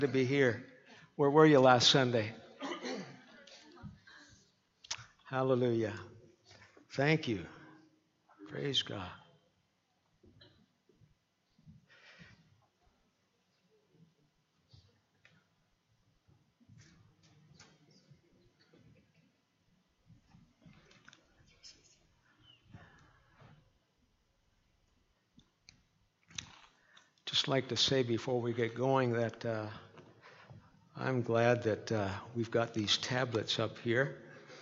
To be here. Where were you last Sunday? Hallelujah. Thank you. Praise God. Just like to say before we get going that I'm glad that we've got these tablets up here.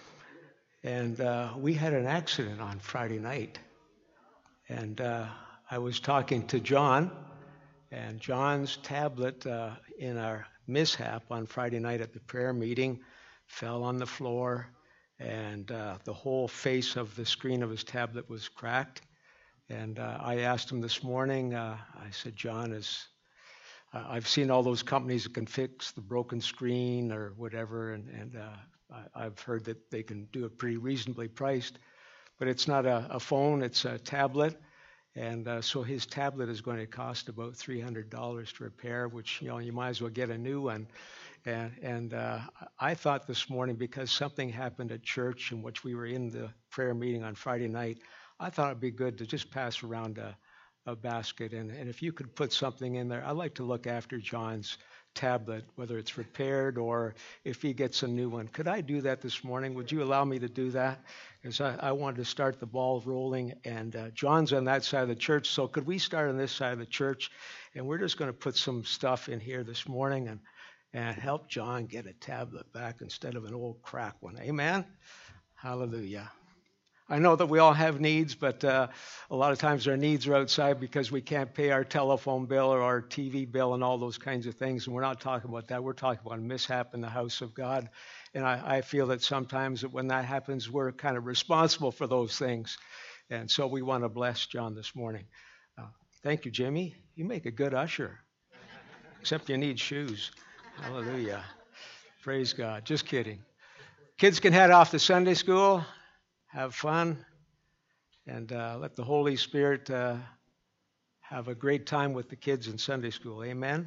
And we had an accident on Friday night. And I was talking to John, and John's tablet in our mishap on Friday night at the prayer meeting fell on the floor, and the whole face of the screen of his tablet was cracked. And I asked him this morning, I said, John, I've seen all those companies that can fix the broken screen or whatever, and I've heard that they can do it pretty reasonably priced. But it's not a phone, it's a tablet. And so his tablet is going to cost about $300 to repair, which, you might as well get a new one. And I thought this morning, because something happened at church in which we were in the prayer meeting on Friday night, I thought it'd be good to just pass around a basket. And if you could put something in there, I'd like to look after John's tablet, whether it's repaired or if he gets a new one. Could I do that this morning? Would you allow me to do that? Because I wanted to start the ball rolling, and John's on that side of the church, so could we start on this side of the church? And we're just going to put some stuff in here this morning and help John get a tablet back instead of an old crack one. Amen? Hallelujah. I know that we all have needs, but a lot of times our needs are outside because we can't pay our telephone bill or our TV bill and all those kinds of things. And we're not talking about that. We're talking about a mishap in the house of God. And I feel that sometimes that when that happens, we're kind of responsible for those things. And so we want to bless John this morning. Thank you, Jimmy. You make a good usher, except you need shoes. Hallelujah. Praise God. Just kidding. Kids can head off to Sunday school. Have fun, and let the Holy Spirit have a great time with the kids in Sunday school. Amen?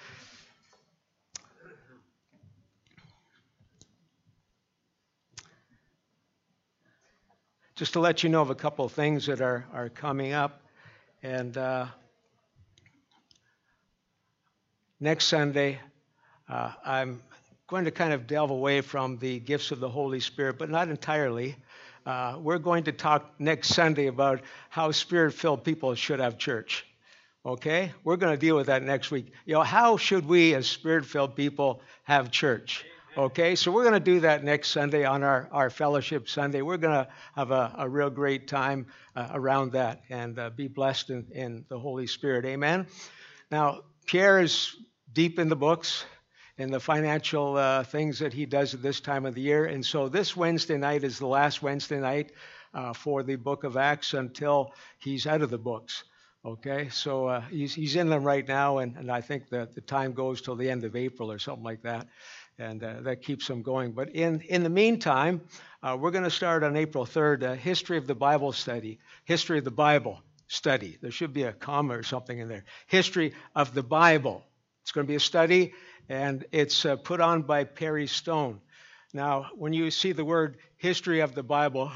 Just to let you know of a couple of things that are coming up, and next Sunday, I'm going to kind of delve away from the gifts of the Holy Spirit, but not entirely. We're going to talk next Sunday about how Spirit-filled people should have church. Okay? We're going to deal with that next week. How should we as Spirit-filled people have church? Okay? So we're going to do that next Sunday on our Fellowship Sunday. We're going to have a real great time around that and be blessed in the Holy Spirit. Amen? Now, Pierre is deep in the books and the financial things that he does at this time of the year. And so this Wednesday night is the last Wednesday night for the book of Acts until he's out of the books. Okay, so he's in them right now, and I think that the time goes till the end of April or something like that, and that keeps him going. But in the meantime, we're going to start on April 3rd, a History of the Bible study. History of the Bible study. There should be a comma or something in there. History of the Bible. It's going to be a study, and it's put on by Perry Stone. Now, when you see the word history of the Bible,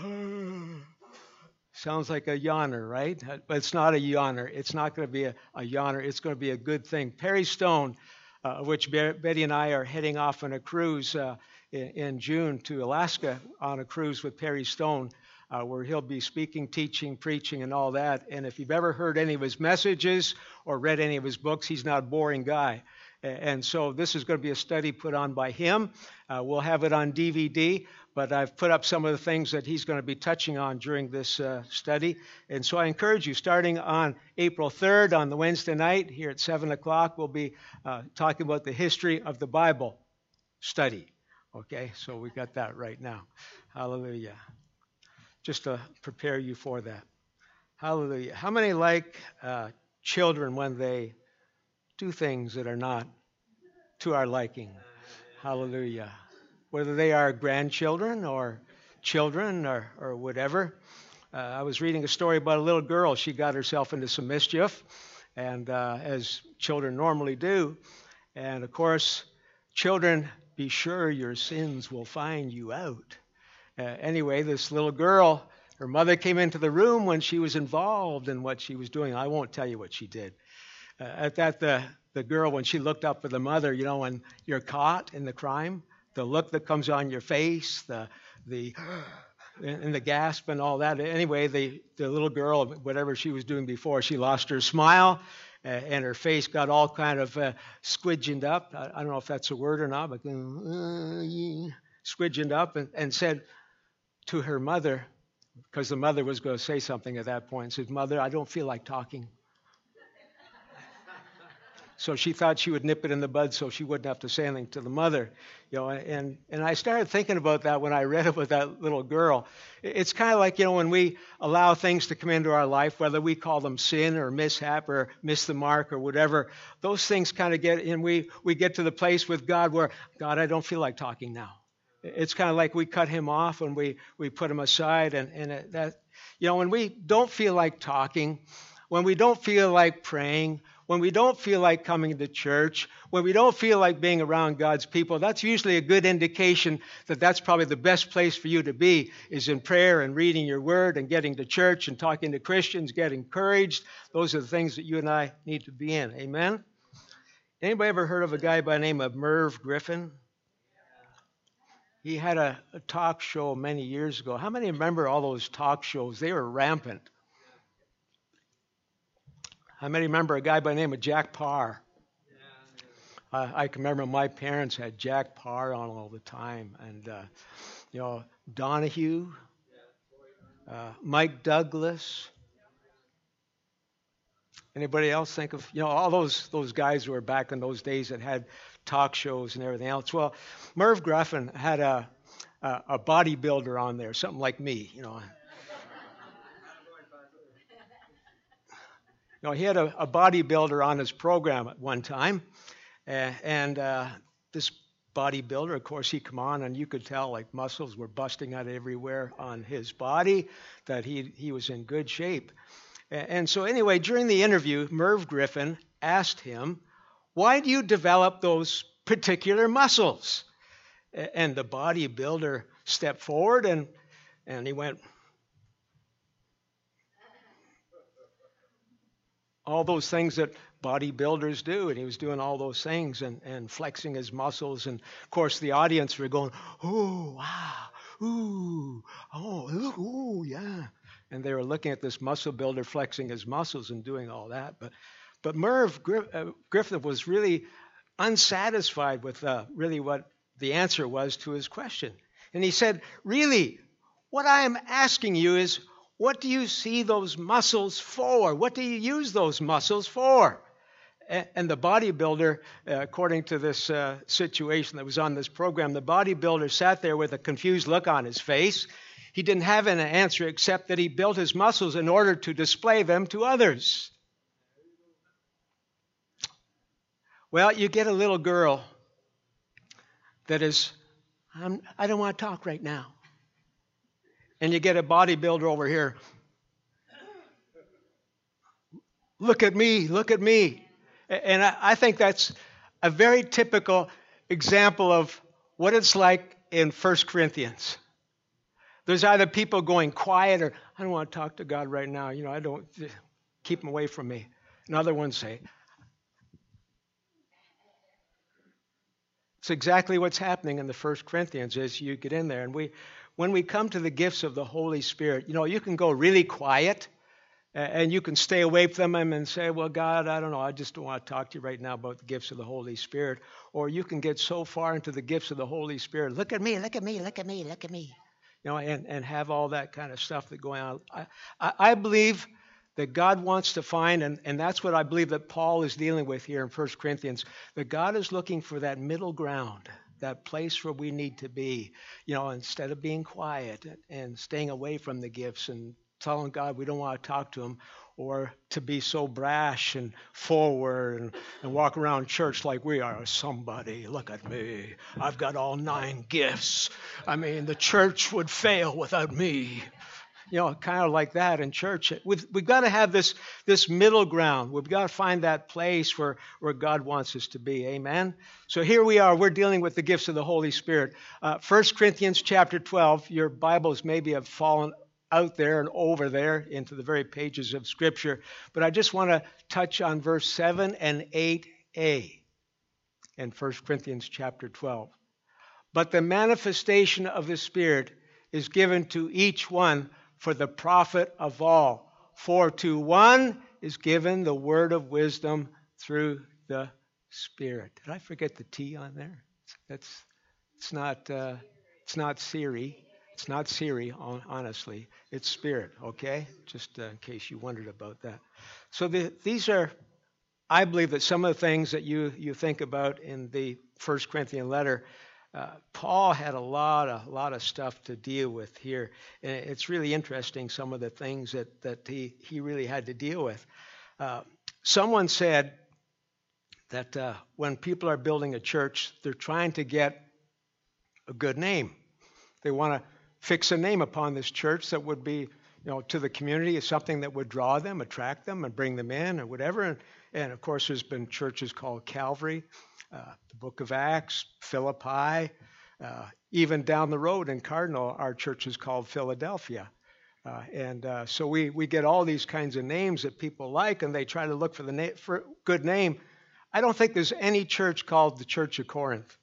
sounds like a yawner, right? But it's not a yawner. It's not going to be a yawner. It's going to be a good thing. Perry Stone, which Betty and I are heading off on a cruise in June to Alaska on a cruise with Perry Stone, where he'll be speaking, teaching, preaching, and all that. And if you've ever heard any of his messages or read any of his books, he's not a boring guy. And so this is going to be a study put on by him. We'll have it on DVD, but I've put up some of the things that he's going to be touching on during this study. And so I encourage you, starting on April 3rd on the Wednesday night here at 7 o'clock, we'll be talking about the history of the Bible study. Okay, so we got that right now. Hallelujah. Just to prepare you for that. Hallelujah. How many like children when they do things that are not to our liking? Hallelujah. Whether they are grandchildren or children or whatever. I was reading a story about a little girl. She got herself into some mischief, and as children normally do. And of course, children, be sure your sins will find you out. Anyway, this little girl, her mother came into the room when she was involved in what she was doing. I won't tell you what she did. At that, the girl, when she looked up at the mother, when you're caught in the crime, the look that comes on your face, the and the gasp and all that. Anyway, the little girl, whatever she was doing before, she lost her smile, and her face got all kind of squidgened up. I don't know if that's a word or not, but squidgened up, and said to her mother, because the mother was going to say something at that point, said, "Mother, I don't feel like talking." So she thought she would nip it in the bud so she wouldn't have to say anything to the mother. And I started thinking about that when I read about that little girl. It's kind of like, when we allow things to come into our life, whether we call them sin or mishap or miss the mark or whatever, those things kind of get, and we get to the place with God where, God, I don't feel like talking now. It's kind of like we cut him off and we put him aside. And that, when we don't feel like talking, when we don't feel like praying, when we don't feel like coming to church, when we don't feel like being around God's people, that's usually a good indication that that's probably the best place for you to be, is in prayer and reading your word and getting to church and talking to Christians, getting encouraged. Those are the things that you and I need to be in. Amen? Anybody ever heard of a guy by the name of Merv Griffin? He had a talk show many years ago. How many remember all those talk shows? They were rampant. How many remember a guy by the name of Jack Parr? I can remember my parents had Jack Parr on all the time. And, Donahue, Mike Douglas. Anybody else think of, all those guys who were back in those days that had talk shows and everything else? Well, Merv Griffin had a bodybuilder on there, something like me, He had a bodybuilder on his program at one time, and this bodybuilder, of course, he come on, and you could tell like muscles were busting out everywhere on his body, that he was in good shape. And so anyway, during the interview, Merv Griffin asked him, "Why do you develop those particular muscles?" And the bodybuilder stepped forward and he went, all those things that bodybuilders do, and he was doing all those things and flexing his muscles, and of course the audience were going, "Oh, wow, ooh, oh, ooh, yeah," and they were looking at this muscle builder flexing his muscles and doing all that. But Merv Griffin was really unsatisfied with really what the answer was to his question, and he said, "Really, what I am asking you is, what do you see those muscles for? What do you use those muscles for?" And the bodybuilder, according to this situation that was on this program, the bodybuilder sat there with a confused look on his face. He didn't have an answer except that he built his muscles in order to display them to others. Well, you get a little girl that is, I don't want to talk right now. And you get a bodybuilder over here. Look at me, look at me. And I think that's a very typical example of what it's like in 1 Corinthians. There's either people going quiet or, I don't want to talk to God right now. I don't, keep him away from me. And other ones say, it's exactly what's happening in the 1 Corinthians as you get in there. And when we come to the gifts of the Holy Spirit, you can go really quiet and you can stay away from them and say, "Well, God, I don't know, I just don't want to talk to you right now about the gifts of the Holy Spirit." Or you can get so far into the gifts of the Holy Spirit, look at me, look at me, look at me, look at me, and have all that kind of stuff that going on. I believe that God wants to find, and that's what I believe that Paul is dealing with here in 1 Corinthians, that God is looking for that middle ground, that place where we need to be, instead of being quiet and staying away from the gifts and telling God we don't want to talk to him, or to be so brash and forward and walk around church like we are somebody. Look at me. I've got all 9 gifts. I mean, the church would fail without me. kind of like that in church. We've got to have this middle ground. We've got to find that place where God wants us to be. Amen? So here we are. We're dealing with the gifts of the Holy Spirit. 1 Corinthians chapter 12. Your Bibles maybe have fallen out there and over there into the very pages of Scripture. But I just want to touch on verse 7 and 8a in 1 Corinthians chapter 12. But the manifestation of the Spirit is given to each one for the profit of all. For to one is given the word of wisdom through the Spirit. Did I forget the T on there? It's not Siri. It's not Siri, honestly. It's Spirit, okay? Just in case you wondered about that. So these are, I believe, that some of the things that you think about in the 1 Corinthian letter. Paul had a lot of stuff to deal with here. And it's really interesting, some of the things that he really had to deal with. Someone said that when people are building a church, they're trying to get a good name. They want to fix a name upon this church that would be, to the community, is something that would draw them, attract them, and bring them in, or whatever. And of course, there's been churches called Calvary, the Book of Acts, Philippi, even down the road in Cardinal, our church is called Philadelphia. So we get all these kinds of names that people like, and they try to look for good name. I don't think there's any church called the Church of Corinth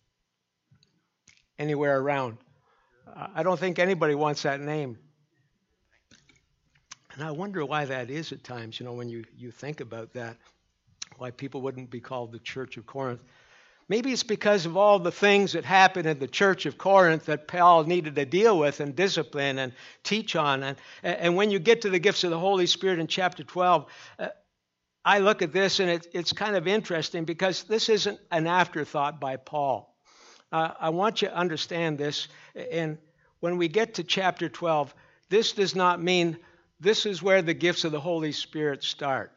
anywhere around. I don't think anybody wants that name. And I wonder why that is at times, when you think about that, why people wouldn't be called the Church of Corinth. Maybe it's because of all the things that happened in the Church of Corinth that Paul needed to deal with and discipline and teach on. And when you get to the gifts of the Holy Spirit in chapter 12, I look at this and it's kind of interesting because this isn't an afterthought by Paul. I want you to understand this. And when we get to chapter 12, this does not mean this is where the gifts of the Holy Spirit start.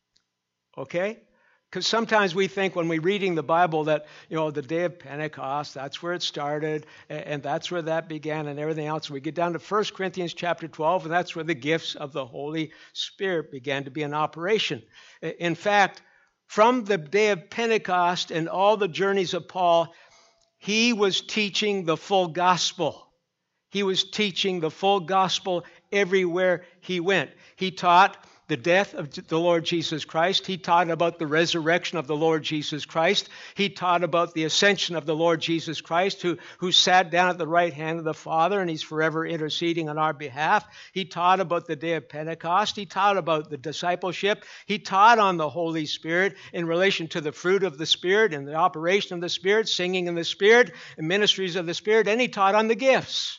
Okay? Because sometimes we think when we're reading the Bible that, the day of Pentecost, that's where it started, and that's where that began and everything else. We get down to 1 Corinthians chapter 12, and that's where the gifts of the Holy Spirit began to be in operation. In fact, from the day of Pentecost and all the journeys of Paul, he was teaching the full gospel. He was teaching the full gospel everywhere he went. He taught the death of the Lord Jesus Christ. He taught about the resurrection of the Lord Jesus Christ. He taught about the ascension of the Lord Jesus Christ, who sat down at the right hand of the Father, and he's forever interceding on our behalf. He taught about the day of Pentecost. He taught about the discipleship. He taught on the Holy Spirit in relation to the fruit of the Spirit and the operation of the Spirit, singing in the Spirit, and ministries of the Spirit, and he taught on the gifts.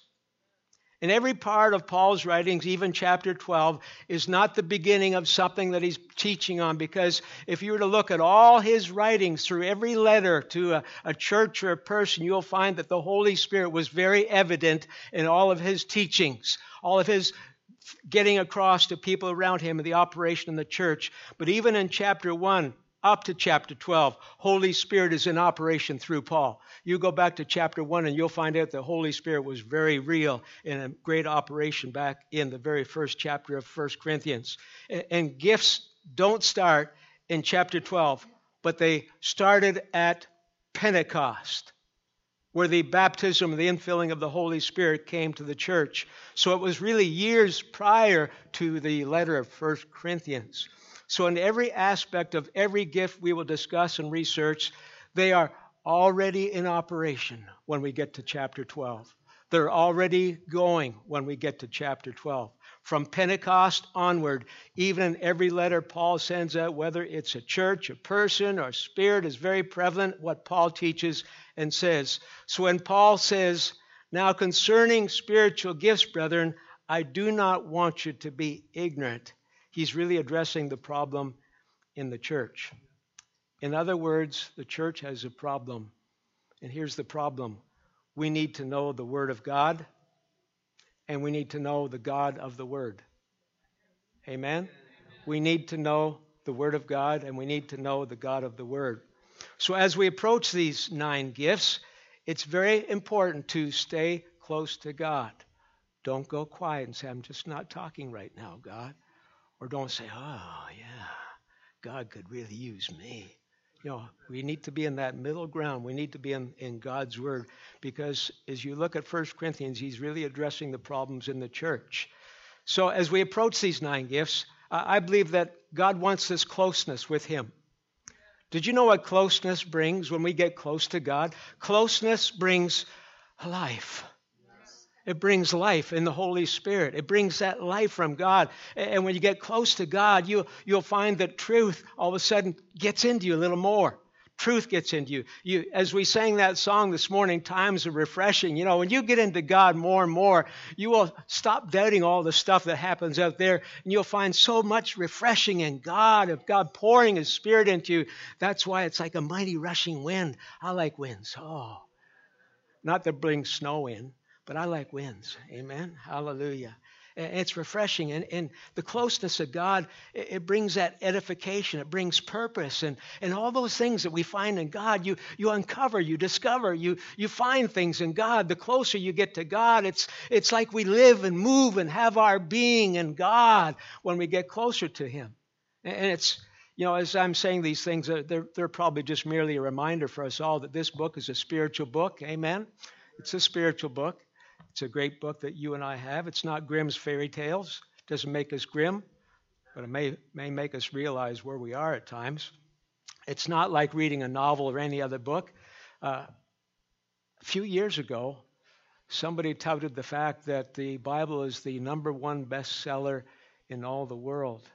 And every part of Paul's writings, even chapter 12, is not the beginning of something that he's teaching on. Because if you were to look at all his writings through every letter to a church or a person, you'll find that the Holy Spirit was very evident in all of his teachings, all of his getting across to people around him and the operation in the church. But even in chapter 1, up to chapter 12, Holy Spirit is in operation through Paul. You go back to chapter 1 and you'll find out the Holy Spirit was very real in a great operation back in the very first chapter of 1 Corinthians. And gifts don't start in chapter 12, but they started at Pentecost, where the baptism and the infilling of the Holy Spirit came to the church. So it was really years prior to the letter of 1 Corinthians. So in every aspect of every gift we will discuss and research, they are already in operation when we get to chapter 12. They're already going when we get to chapter 12. From Pentecost onward, even in every letter Paul sends out, whether it's a church, a person, or a spirit, is very prevalent what Paul teaches and says. So when Paul says, "Now concerning spiritual gifts, brethren, I do not want you to be ignorant," he's really addressing the problem in the church. In other words, the church has a problem. And here's the problem. We need to know the Word of God, and we need to know the God of the Word. Amen? We need to know the Word of God, and we need to know the God of the Word. So as we approach these 9 gifts, it's very important to stay close to God. Don't go quiet and say, I'm just not talking right now, God. Or don't say, oh, yeah, God could really use me. We need to be in that middle ground. We need to be in God's Word, because as you look at 1 Corinthians, he's really addressing the problems in the church. So as we approach these 9 gifts, I believe that God wants this closeness with him. Did you know what closeness brings when we get close to God? Closeness brings life. It brings life in the Holy Spirit. It brings that life from God. And when you get close to God, you'll find that truth all of a sudden gets into you a little more. Truth gets into you. As we sang that song this morning, times are refreshing. When you get into God more and more, you will stop doubting all the stuff that happens out there, and you'll find so much refreshing in God, of God pouring His Spirit into you. That's why it's like a mighty rushing wind. I like winds. Oh, not that brings snow in, but I like winds. Amen. Hallelujah. It's refreshing. And the closeness of God, it brings that edification. It brings purpose. And all those things that we find in God, you uncover, you discover, you find things in God. The closer you get to God, it's like we live and move and have our being in God when we get closer to Him. And it's, as I'm saying these things, they're probably just merely a reminder for us all that this book is a spiritual book. Amen. It's a spiritual book. It's a great book that you and I have. It's not Grimm's fairy tales. It doesn't make us grim, but it may make us realize where we are at times. It's not like reading a novel or any other book. A few years ago, somebody touted the fact that the Bible is the #1 bestseller in all the world.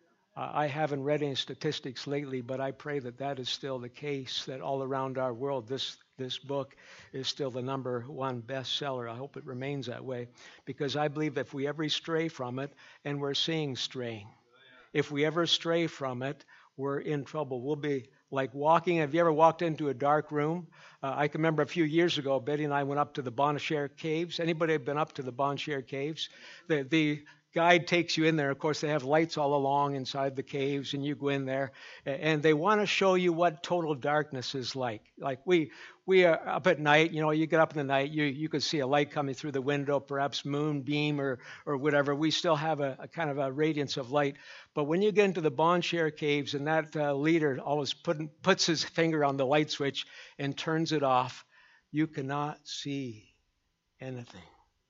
I haven't read any statistics lately, but I pray that is still the case, that all around our world, this book is still the #1 bestseller. I hope it remains that way, because I believe that if we ever stray from it, and we're seeing straying, if we ever stray from it, we're in trouble. We'll be like walking. Have you ever walked into a dark room? I can remember a few years ago, Betty and I went up to the Bon Cher Caves. Anybody been up to the Bon Cher Caves? The guide takes you in there. Of course, they have lights all along inside the caves, and you go in there, and they want to show you what total darkness is like. Like we are up at night, you get up in the night, you could see a light coming through the window, perhaps moonbeam or whatever. We still have a kind of a radiance of light. But when you get into the Bon Cher Caves, and that leader always puts his finger on the light switch and turns it off, you cannot see anything.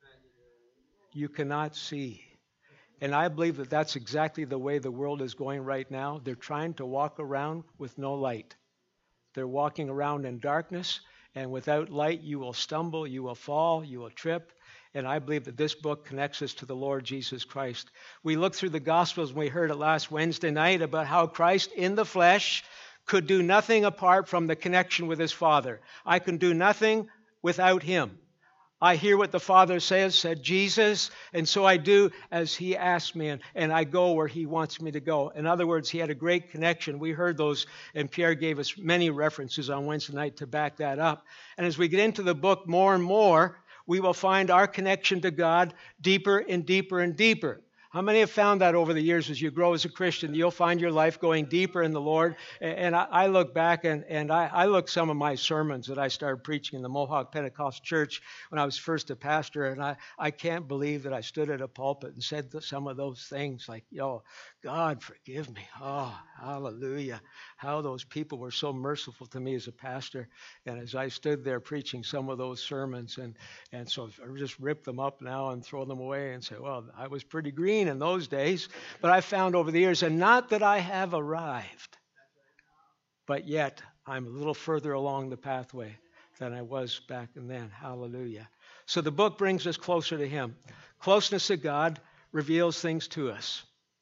You cannot see. And I believe that that's exactly the way the world is going right now. They're trying to walk around with no light. They're walking around in darkness, and without light, you will stumble, you will fall, you will trip. And I believe that this book connects us to the Lord Jesus Christ. We looked through the Gospels, and we heard it last Wednesday night about how Christ in the flesh could do nothing apart from the connection with His Father. I can do nothing without Him. I hear what the Father says, said Jesus, and so I do as He asks me, and I go where He wants me to go. In other words, He had a great connection. We heard those, and Pierre gave us many references on Wednesday night to back that up. And as we get into the book more and more, we will find our connection to God deeper and deeper and deeper. How many have found that over the years as you grow as a Christian, you'll find your life going deeper in the Lord? And I look back and I look some of my sermons that I started preaching in the Mohawk Pentecostal Church when I was first a pastor, and I can't believe that I stood at a pulpit and said some of those things like, God, forgive me. Oh, hallelujah. How those people were so merciful to me as a pastor. And as I stood there preaching some of those sermons, and so I just rip them up now and throw them away and say, well, I was pretty green in those days. But I found over the years, and not that I have arrived, but yet I'm a little further along the pathway than I was back then. Hallelujah. So the book brings us closer to Him. Closeness to God reveals things to us.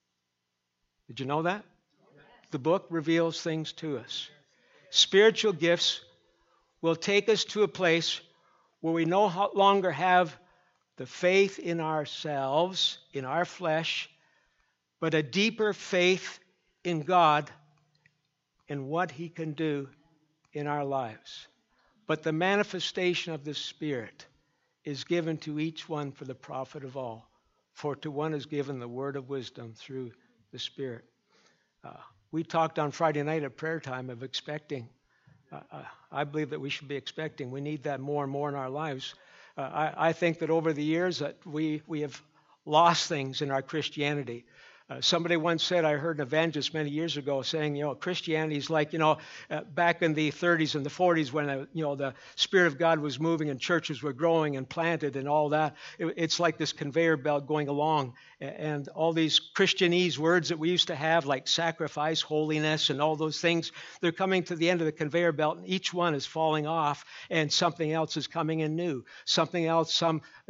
Did you know that? The book reveals things to us. Spiritual gifts will take us to a place where we no longer have the faith in ourselves, in our flesh, but a deeper faith in God and what He can do in our lives. But the manifestation of the Spirit is given to each one for the profit of all. For to one is given the word of wisdom through the Spirit. We talked on Friday night at prayer time of expecting. I believe that we should be expecting. We need that more and more in our lives. I think that over the years that we have lost things in our Christianity. Somebody once said, I heard an evangelist many years ago saying, Christianity is like, back in the 30s and the 40s when, the Spirit of God was moving and churches were growing and planted and all that. It's like this conveyor belt going along. And all these Christianese words that we used to have, like sacrifice, holiness, and all those things, they're coming to the end of the conveyor belt, and each one is falling off, and something else is coming in new. Something else,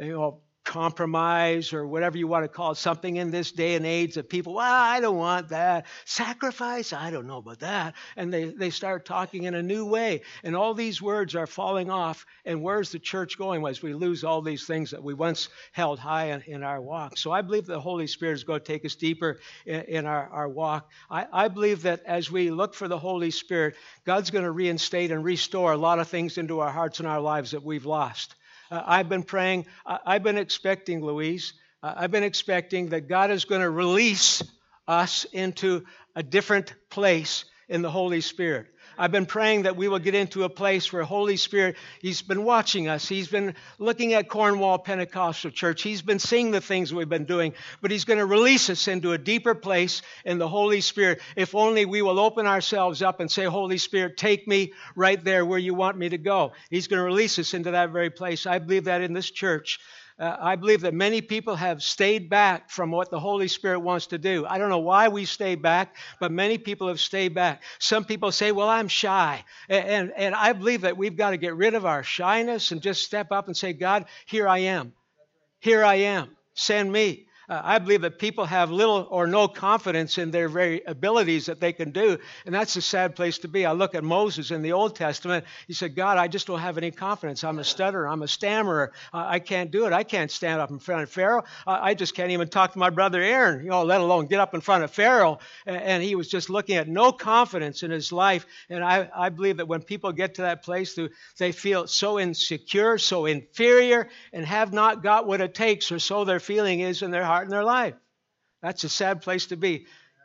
compromise or whatever you want to call it, something in this day and age that people, well, I don't want that. Sacrifice, I don't know about that. And they start talking in a new way. And all these words are falling off. And where's the church going as we lose all these things that we once held high in our walk? So I believe the Holy Spirit is going to take us deeper in our walk. I believe that as we look for the Holy Spirit, God's going to reinstate and restore a lot of things into our hearts and our lives that we've lost. I've been praying. I've been expecting, Louise. I've been expecting that God is going to release us into a different place in the Holy Spirit. I've been praying that we will get into a place where Holy Spirit, He's been watching us. He's been looking at Cornwall Pentecostal Church. He's been seeing the things we've been doing, but He's going to release us into a deeper place in the Holy Spirit. If only we will open ourselves up and say, Holy Spirit, take me right there where you want me to go. He's going to release us into that very place. I believe that in this church. I believe that many people have stayed back from what the Holy Spirit wants to do. I don't know why we stay back, but many people have stayed back. Some people say, well, I'm shy. And I believe that we've got to get rid of our shyness and just step up and say, God, here I am. Here I am. Send me. I believe that people have little or no confidence in their very abilities that they can do, and that's a sad place to be. I look at Moses in the Old Testament. He said, God, I just don't have any confidence. I'm a stutterer. I'm a stammerer. I can't do it. I can't stand up in front of Pharaoh. I just can't even talk to my brother Aaron, let alone get up in front of Pharaoh. And he was just looking at no confidence in his life. And I believe that when people get to that place, they feel so insecure, so inferior, and have not got what it takes, or so their feeling is in their heart in their life. That's a sad place to be.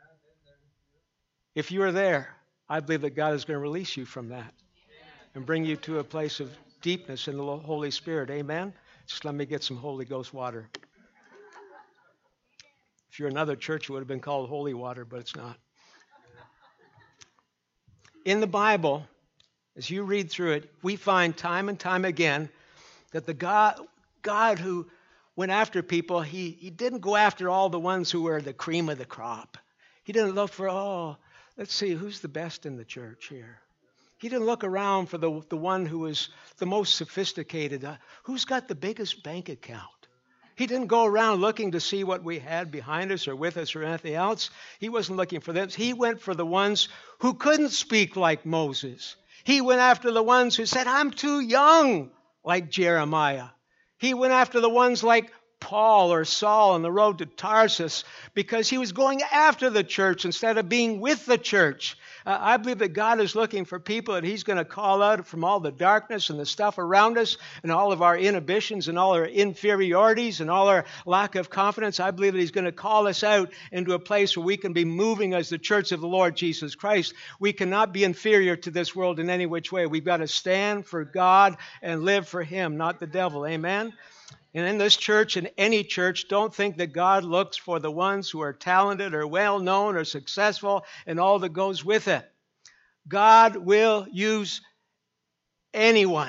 If you are there, I believe that God is going to release you from that and bring you to a place of deepness in the Holy Spirit. Amen? Just let me get some Holy Ghost water. If you're another church, it would have been called Holy Water, but it's not. In the Bible, as you read through it, we find time and time again that the God who went after people, he didn't go after all the ones who were the cream of the crop. He didn't look for, let's see, who's the best in the church here? He didn't look around for the one who was the most sophisticated. Who's got the biggest bank account? He didn't go around looking to see what we had behind us or with us or anything else. He wasn't looking for them. He went for the ones who couldn't speak like Moses. He went after the ones who said, I'm too young, like Jeremiah. He went after the ones like Paul or Saul on the road to Tarsus because he was going after the church instead of being with the church. I believe that God is looking for people that He's going to call out from all the darkness and the stuff around us and all of our inhibitions and all our inferiorities and all our lack of confidence. I believe that He's going to call us out into a place where we can be moving as the church of the Lord Jesus Christ. We cannot be inferior to this world in any which way. We've got to stand for God and live for Him, not the devil. Amen? And in this church, in any church, don't think that God looks for the ones who are talented or well-known or successful and all that goes with it. God will use anyone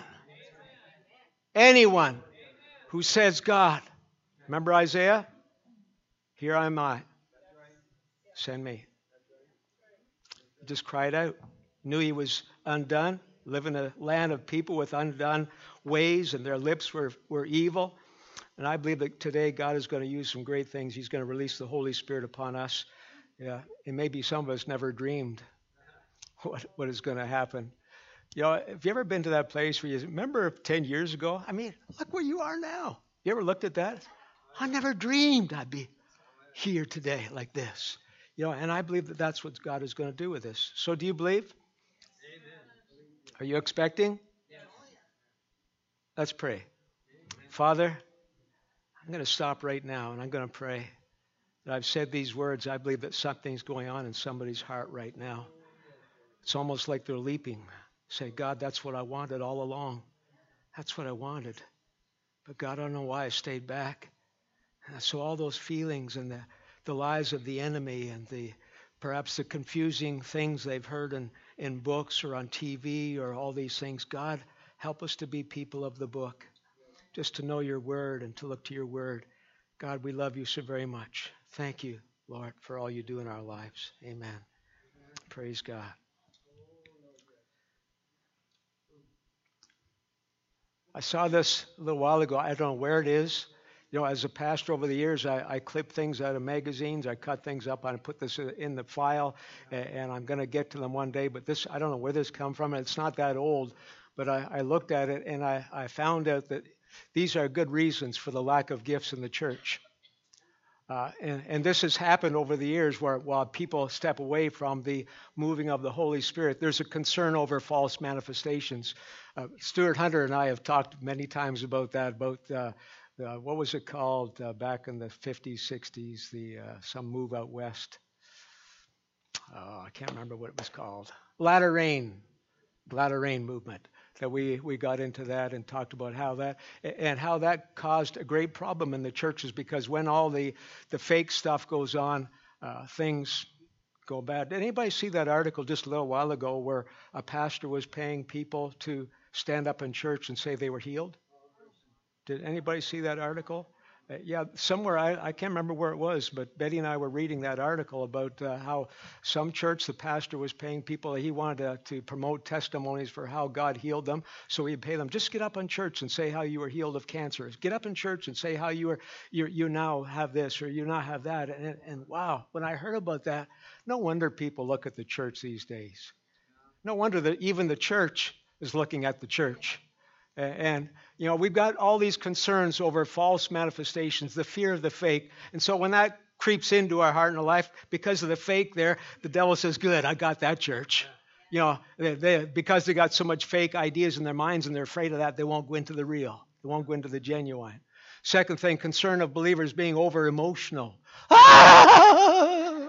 who says, God. Remember Isaiah? Here am I. Send me. He just cried out. Knew he was undone. Live in a land of people with undone ways, and their lips were evil. And I believe that today God is going to use some great things. He's going to release the Holy Spirit upon us. Yeah, and maybe some of us never dreamed what is going to happen. Have you ever been to that place where you remember 10 years ago? I mean, look where you are now. You ever looked at that? I never dreamed I'd be here today like this. And I believe that that's what God is going to do with this. So do you believe? Amen. Are you expecting? Yes. Let's pray. Father, I'm going to stop right now and I'm going to pray that I've said these words. I believe that something's going on in somebody's heart right now. It's almost like they're leaping. Say, God, that's what I wanted all along. That's what I wanted. But God, I don't know why I stayed back. So all those feelings and the lies of the enemy and perhaps the confusing things they've heard in books or on TV or all these things, God, help us to be people of the book, just to know your word and to look to your word. God, we love you so very much. Thank you, Lord, for all you do in our lives. Amen. Praise God. I saw this a little while ago. I don't know where it is. You know, as a pastor over the years, I clip things out of magazines. I cut things up. I put this in the file, and I'm going to get to them one day. But this, I don't know where this come from. It's not that old. But I looked at it, and I found out that these are good reasons for the lack of gifts in the church. And this has happened over the years while people step away from the moving of the Holy Spirit. There's a concern over false manifestations. Stuart Hunter and I have talked many times about that, what was it called back in the 50s, 60s, some move out west. I can't remember what it was called. Latter rain movement. That we got into that and talked about how that caused a great problem in the churches, because when all the fake stuff goes on, things go bad. Did anybody see that article just a little while ago where a pastor was paying people to stand up in church and say they were healed? Did anybody see that article? Yeah, somewhere, I can't remember where it was, but Betty and I were reading that article about how some church, the pastor was paying people, he wanted to promote testimonies for how God healed them, so he'd pay them, just get up in church and say how you were healed of cancer. Get up in church and say how you now have this or you now have that. And wow, when I heard about that, no wonder people look at the church these days. No wonder that even the church is looking at the church. And, you know, we've got all these concerns over false manifestations, the fear of the fake. And so when that creeps into our heart and our life, because of the fake there, the devil says, good, I got that church. You know, because they got so much fake ideas in their minds and they're afraid of that, they won't go into the real. They won't go into the genuine. Second thing, concern of believers being over-emotional. Ah!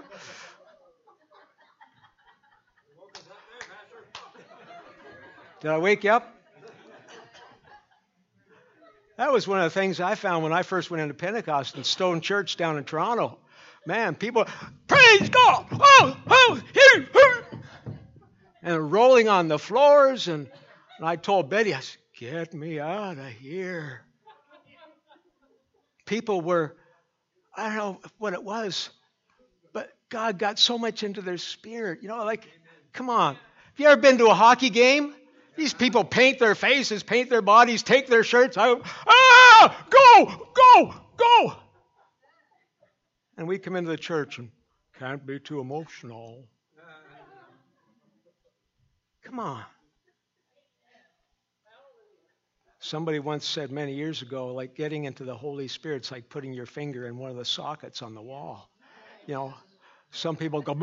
Did I wake you up? That was one of the things I found when I first went into Pentecost in Stone Church down in Toronto. Man, people, praise God! Oh, and rolling on the floors. And I told Betty, I said, get me out of here. People were, I don't know what it was, but God got so much into their spirit. You know, like, come on. Have you ever been to a hockey game? These people paint their faces, paint their bodies, take their shirts out. Ah! Go! And we come into the church and can't be too emotional. Come on. Somebody once said many years ago, like getting into the Holy Spirit's like putting your finger in one of the sockets on the wall. You know, some people go,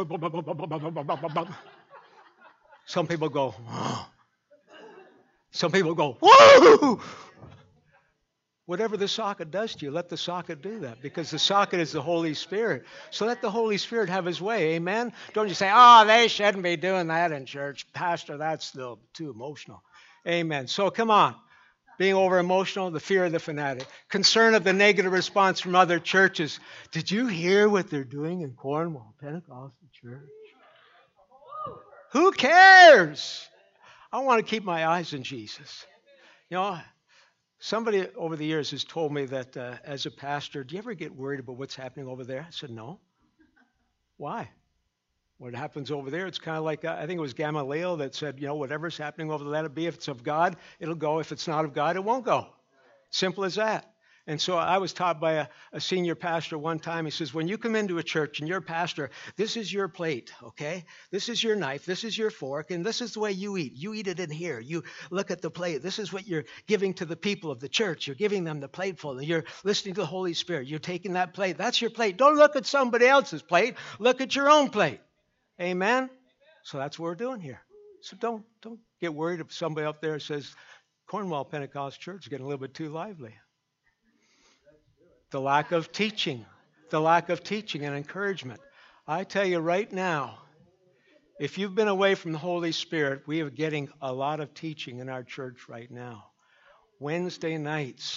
some people go, oh. Some people go, whoa! Whatever the socket does to you, let the socket do that, because the socket is the Holy Spirit. So let the Holy Spirit have his way, amen? Don't you say, oh, they shouldn't be doing that in church. Pastor, that's still too emotional. Amen. So come on. Being over-emotional, the fear of the fanatic. Concern of the negative response from other churches. Did you hear what they're doing in Cornwall Pentecostal Church? Who cares? I want to keep my eyes on Jesus. You know, somebody over the years has told me that as a pastor, do you ever get worried about what's happening over there? I said, no. Why? What happens over there, it's kind of like, I think it was Gamaliel that said, you know, whatever's happening over there, let it be. If it's of God, it'll go. If it's not of God, it won't go. Simple as that. And so I was taught by a senior pastor one time. He says, when you come into a church and you're a pastor, this is your plate, okay? This is your knife. This is your fork. And this is the way you eat. You eat it in here. You look at the plate. This is what you're giving to the people of the church. You're giving them the plateful. You're listening to the Holy Spirit. You're taking that plate. That's your plate. Don't look at somebody else's plate. Look at your own plate. Amen? So that's what we're doing here. So don't get worried if somebody up there says, Cornwall Pentecost Church is getting a little bit too lively. The lack of teaching and encouragement. I tell you right now, if you've been away from the Holy Spirit, we are getting a lot of teaching in our church right now. Wednesday nights,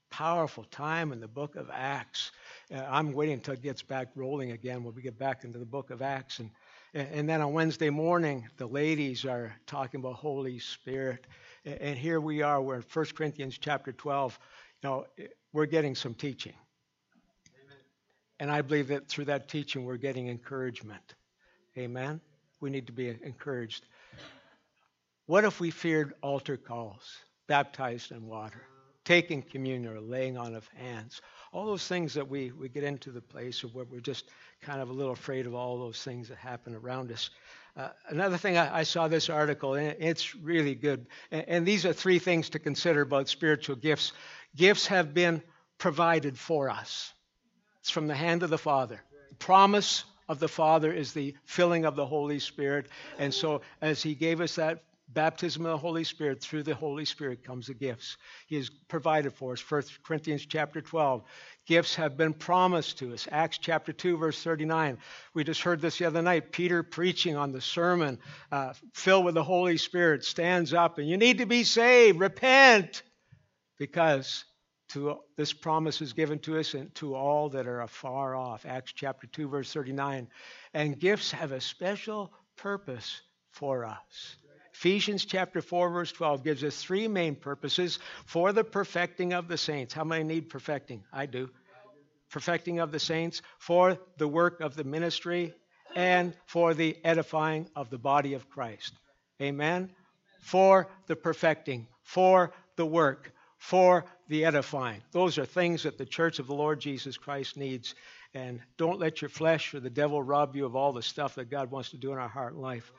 powerful time in the book of Acts. I'm waiting until it gets back rolling again when we get back into the book of Acts. And then on Wednesday morning, the ladies are talking about Holy Spirit. And here we are, we're in 1 Corinthians chapter 12. We're getting some teaching. Amen. And I believe that through that teaching, we're getting encouragement. Amen? We need to be encouraged. What if we feared altar calls, baptized in water, taking communion or laying on of hands? All those things that we get into the place of where we're just kind of a little afraid of all those things that happen around us. Another thing, I saw this article, and it's really good. And these are 3 things to consider about spiritual gifts. Gifts have been provided for us. It's from the hand of the Father. The promise of the Father is the filling of the Holy Spirit. And so as He gave us that baptism of the Holy Spirit, through the Holy Spirit comes the gifts. He has provided for us. 1 Corinthians chapter 12. Gifts have been promised to us. Acts chapter 2, verse 39. We just heard this the other night. Peter preaching on the sermon, filled with the Holy Spirit, stands up and you need to be saved. Repent. Because this promise is given to us and to all that are afar off. Acts chapter 2, verse 39. And gifts have a special purpose for us. Ephesians chapter 4, verse 12 gives us 3 main purposes for the perfecting of the saints. How many need perfecting? I do. Perfecting of the saints, for the work of the ministry, and for the edifying of the body of Christ. Amen? For the perfecting, for the work, for the edifying. Those are things that the church of the Lord Jesus Christ needs. And don't let your flesh or the devil rob you of all the stuff that God wants to do in our heart and life.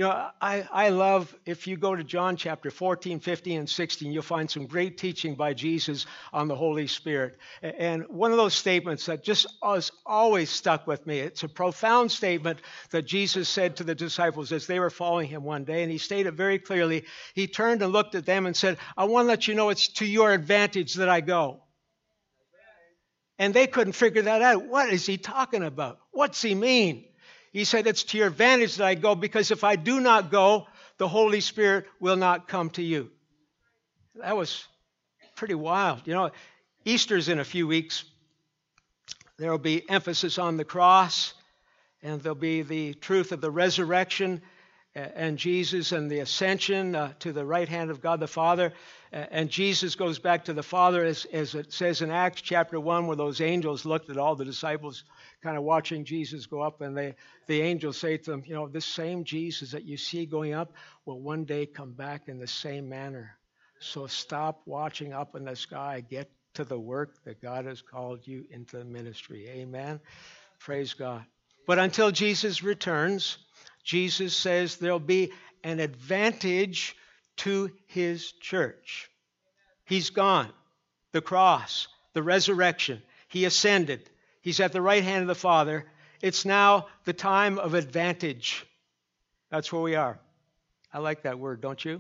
I love, if you go to John chapter 14, 15, and 16, you'll find some great teaching by Jesus on the Holy Spirit. And one of those statements that just has always stuck with me, it's a profound statement that Jesus said to the disciples as they were following Him one day, and He stated very clearly. He turned and looked at them and said, I want to let you know it's to your advantage that I go. And they couldn't figure that out. What is He talking about? What's He mean? He said, it's to your advantage that I go, because if I do not go, the Holy Spirit will not come to you. That was pretty wild. Easter's in a few weeks. There will be emphasis on the cross, and there'll be the truth of the resurrection and Jesus and the ascension to the right hand of God the Father. And Jesus goes back to the Father, as it says in Acts chapter 1, where those angels looked at all the disciples kind of watching Jesus go up, and the angels say to them, this same Jesus that you see going up will one day come back in the same manner. So stop watching up in the sky. Get to the work that God has called you into the ministry. Amen. Praise God. But until Jesus returns, Jesus says there'll be an advantage to His church. He's gone. The cross, the resurrection. He ascended. He's at the right hand of the Father. It's now the time of advantage. That's where we are. I like that word, don't you?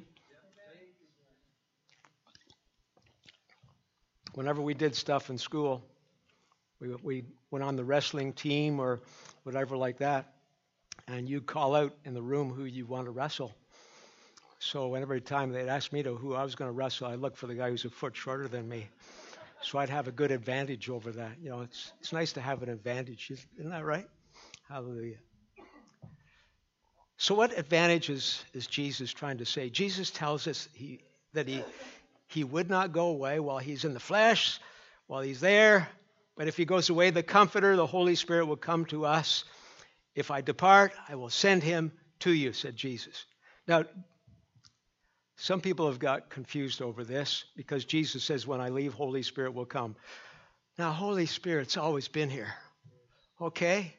Whenever we did stuff in school, we went on the wrestling team or whatever like that, and you call out in the room who you want to wrestle. So every time they'd ask me who I was going to wrestle, I'd look for the guy who's a foot shorter than me. So I'd have a good advantage over that. It's nice to have an advantage. Isn't that right? Hallelujah. So what advantage is Jesus trying to say? Jesus tells us that he would not go away while He's in the flesh, while He's there. But if He goes away, the Comforter, the Holy Spirit, will come to us. If I depart, I will send Him to you, said Jesus. Now, some people have got confused over this because Jesus says, when I leave, Holy Spirit will come. Now, Holy Spirit's always been here. Okay?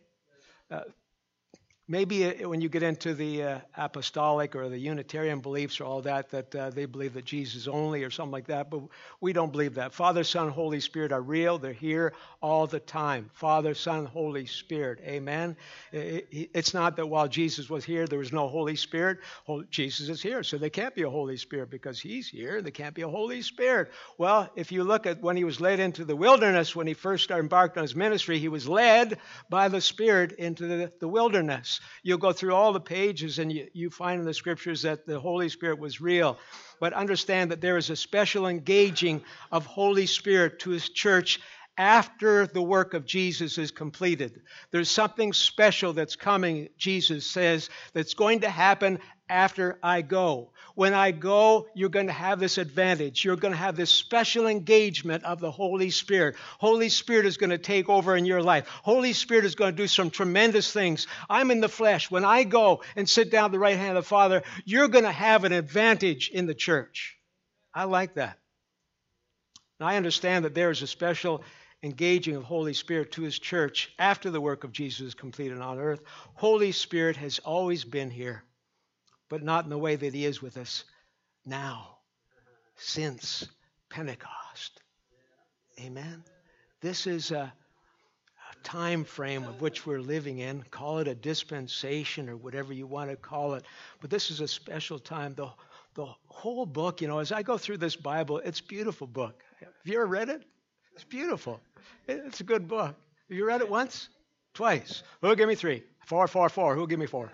Maybe when you get into the apostolic or the Unitarian beliefs or all that they believe that Jesus only or something like that, but we don't believe that. Father, Son, Holy Spirit are real. They're here all the time. Father, Son, Holy Spirit. Amen? It's not that while Jesus was here, there was no Holy Spirit. Jesus is here, so there can't be a Holy Spirit because He's here. There can't be a Holy Spirit. Well, if you look at when He was led into the wilderness, when He first embarked on His ministry, He was led by the Spirit into the wilderness. Acts, you'll go through all the pages and you find in the scriptures that the Holy Spirit was real. But understand that there is a special engaging of Holy Spirit to his church after the work of Jesus is completed. There's something special that's coming, Jesus says, that's going to happen after I go. When I go, you're going to have this advantage. You're going to have this special engagement of the Holy Spirit. Holy Spirit is going to take over in your life. Holy Spirit is going to do some tremendous things. I'm in the flesh. When I go and sit down at the right hand of the Father, you're going to have an advantage in the church. I like that. And I understand that there is a special engaging of Holy Spirit to his church after the work of Jesus is completed on earth. Holy Spirit has always been here, but not in the way that he is with us now, since Pentecost. Amen. This is a time frame of which we're living in. Call it a dispensation or whatever you want to call it. But this is a special time. The whole book, as I go through this Bible, it's a beautiful book. Have you ever read it? It's beautiful. It's a good book. Have you read it once? Twice? Who'll give me 3? 4, 4, 4. Who'll give me 4?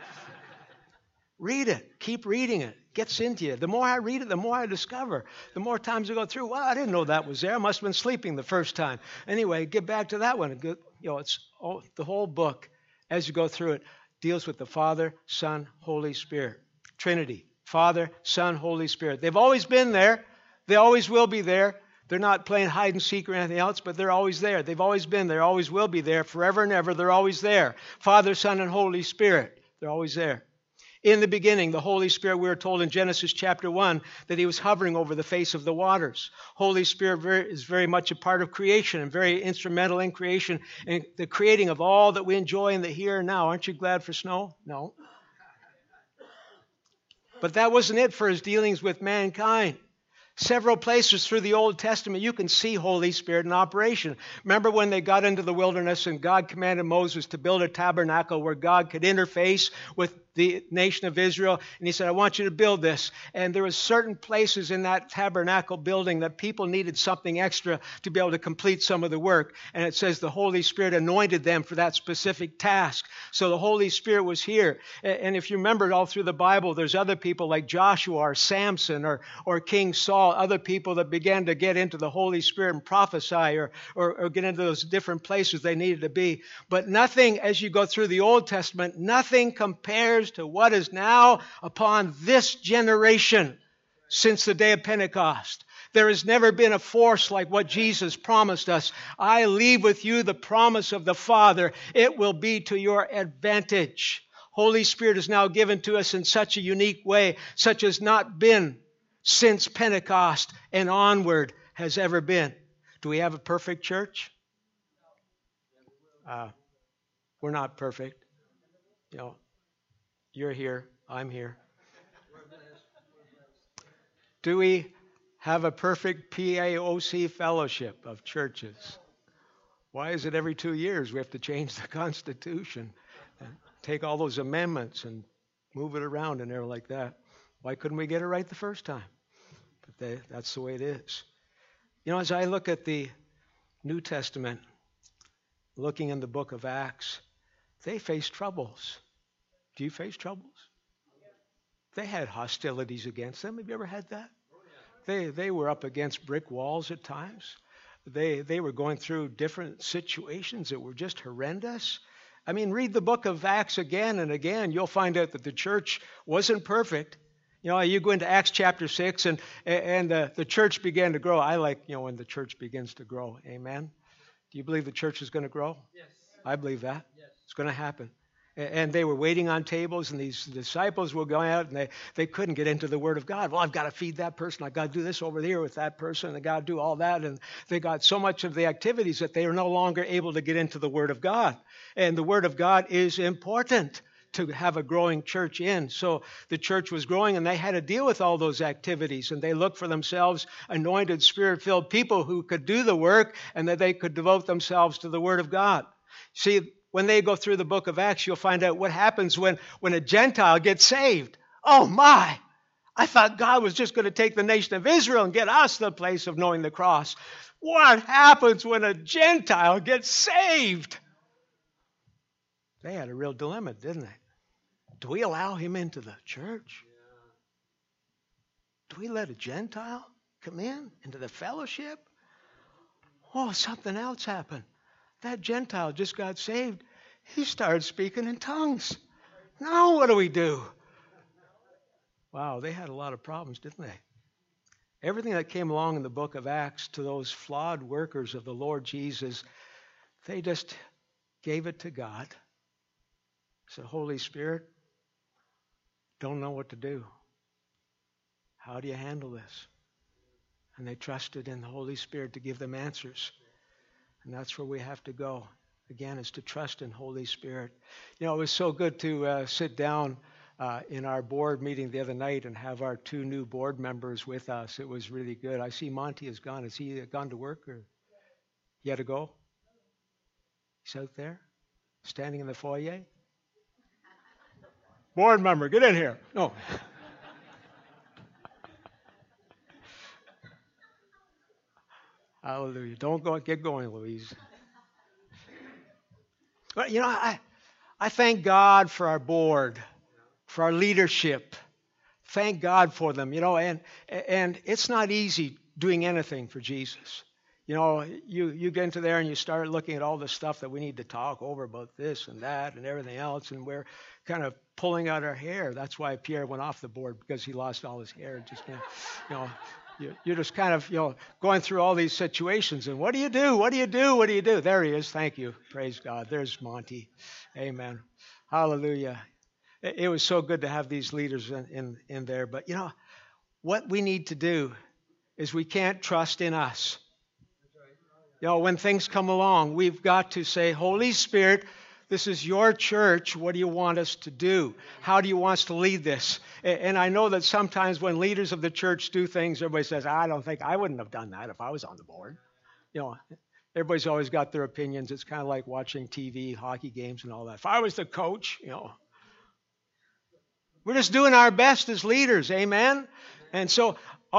Read it. Keep reading it. It gets into you. The more I read it, the more I discover. The more times I go through, well, I didn't know that was there. I must have been sleeping the first time. Anyway, get back to that one. It's the whole book, as you go through it, deals with the Father, Son, Holy Spirit. Trinity. Father, Son, Holy Spirit. They've always been there. They always will be there. They're not playing hide and seek or anything else, but they're always there. They've always been there, always will be there, forever and ever. They're always there. Father, Son, and Holy Spirit. They're always there. In the beginning, the Holy Spirit, we are told in Genesis chapter 1 that he was hovering over the face of the waters. Holy Spirit is very much a part of creation and very instrumental in creation and the creating of all that we enjoy in the here and now. Aren't you glad for snow? No. But that wasn't it for his dealings with mankind. Several places through the Old Testament, you can see Holy Spirit in operation. Remember when they got into the wilderness and God commanded Moses to build a tabernacle where God could interface with the nation of Israel, and he said, I want you to build this. And there were certain places in that tabernacle building that people needed something extra to be able to complete some of the work. And it says the Holy Spirit anointed them for that specific task. So the Holy Spirit was here. And if you remember all through the Bible, there's other people like Joshua or Samson or King Saul, other people that began to get into the Holy Spirit and prophesy or get into those different places they needed to be. But nothing, as you go through the Old Testament, nothing compares to what is now upon this generation since the day of Pentecost. There has never been a force like what Jesus promised us. I leave with you the promise of the Father. It will be to your advantage. Holy Spirit is now given to us in such a unique way, such as not been since Pentecost and onward has ever been. Do we have a perfect church? We're not perfect. You're here. I'm here. Do we have a perfect PAOC fellowship of churches? Why is it every 2 years we have to change the Constitution and take all those amendments and move it around and everything like that? Why couldn't we get it right the first time? But that's the way it is. As I look at the New Testament, looking in the book of Acts, they faced troubles. Do you face troubles? They had hostilities against them. Have you ever had that? They were up against brick walls at times. They were going through different situations that were just horrendous. I mean, read the book of Acts again and again. You'll find out that the church wasn't perfect. You go into Acts chapter 6 and the church began to grow. I like, when the church begins to grow. Amen. Do you believe the church is going to grow? Yes. I believe that. Yes. It's going to happen. And they were waiting on tables, and these disciples were going out, and they couldn't get into the Word of God. Well, I've got to feed that person. I've got to do this over here with that person. And I've got to do all that. And they got so much of the activities that they were no longer able to get into the Word of God. And the Word of God is important to have a growing church in. So the church was growing, and they had to deal with all those activities. And they looked for themselves anointed, Spirit-filled people who could do the work and that they could devote themselves to the Word of God. See, when they go through the book of Acts, you'll find out what happens when a Gentile gets saved. Oh my! I thought God was just going to take the nation of Israel and get us to the place of knowing the cross. What happens when a Gentile gets saved? They had a real dilemma, didn't they? Do we allow him into the church? Do we let a Gentile come into the fellowship? Oh, something else happened. That Gentile just got saved. He started speaking in tongues. Now what do we do? Wow, they had a lot of problems, didn't they? Everything that came along in the book of Acts to those flawed workers of the Lord Jesus, they just gave it to God. Said, Holy Spirit, don't know what to do. How do you handle this? And they trusted in the Holy Spirit to give them answers. And that's where we have to go. Again, is to trust in Holy Spirit. You know, it was so good to sit down in our board meeting the other night and have our 2 new board members with us. It was really good. I see Monty has gone. Has he gone to work or he had to go? He's out there, standing in the foyer. Board member, get in here. No. Hallelujah. Don't get going, Louise. But, you know, I thank God for our board, for our leadership. Thank God for them, you know, and it's not easy doing anything for Jesus. You know, you get into there and you start looking at all the stuff that we need to talk over about this and that and everything else, and we're kind of pulling out our hair. That's why Pierre went off the board, because he lost all his hair. Just, you know, you're just kind of, you know, going through all these situations. And what do you do? What do you do? What do you do? There he is. Thank you. Praise God. There's Monty. Amen. Hallelujah. It was so good to have these leaders in there. But, you know, what we need to do is we can't trust in us. You know, when things come along, we've got to say, Holy Spirit, this is your church. What do you want us to do? How do you want us to lead this? And I know that sometimes when leaders of the church do things, everybody says, I wouldn't have done that if I was on the board. You know, everybody's always got their opinions. It's kind of like watching TV, hockey games and all that. If I was the coach, you know, we're just doing our best as leaders. Amen? And so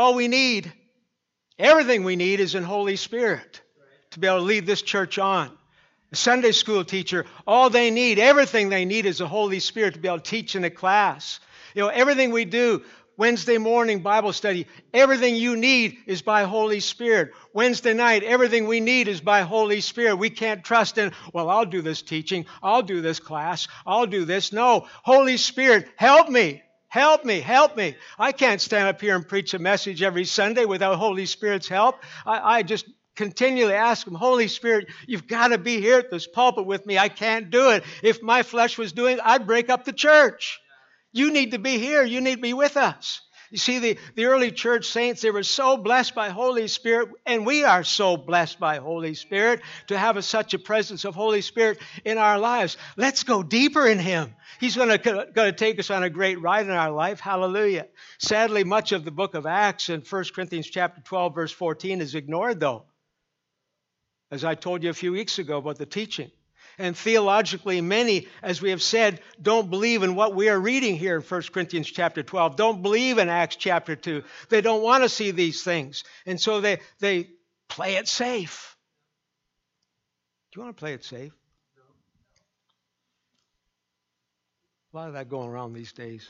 everything we need is in Holy Spirit to be able to lead this church on. A Sunday school teacher, everything they need is the Holy Spirit to be able to teach in a class. You know, everything we do, Wednesday morning Bible study, everything you need is by Holy Spirit. Wednesday night, everything we need is by Holy Spirit. We can't trust in, well, I'll do this teaching, I'll do this class, I'll do this. No, Holy Spirit, help me. Help me, help me. I can't stand up here and preach a message every Sunday without Holy Spirit's help. I just continually ask him, Holy Spirit, you've got to be here at this pulpit with me. I can't do it. If my flesh was doing it, I'd break up the church. You need to be here. You need to be with us. You see, the early church saints, they were so blessed by Holy Spirit, and we are so blessed by Holy Spirit to have such a presence of Holy Spirit in our lives. Let's go deeper in Him. He's going to take us on a great ride in our life. Hallelujah. Sadly, much of the book of Acts in 1 Corinthians chapter 12, verse 14 is ignored, though. As I told you a few weeks ago about the teaching. And theologically, many, as we have said, don't believe in what we are reading here in 1 Corinthians chapter 12. Don't believe in Acts chapter 2. They don't want to see these things. And so they play it safe. Do you want to play it safe? A lot of that going around these days.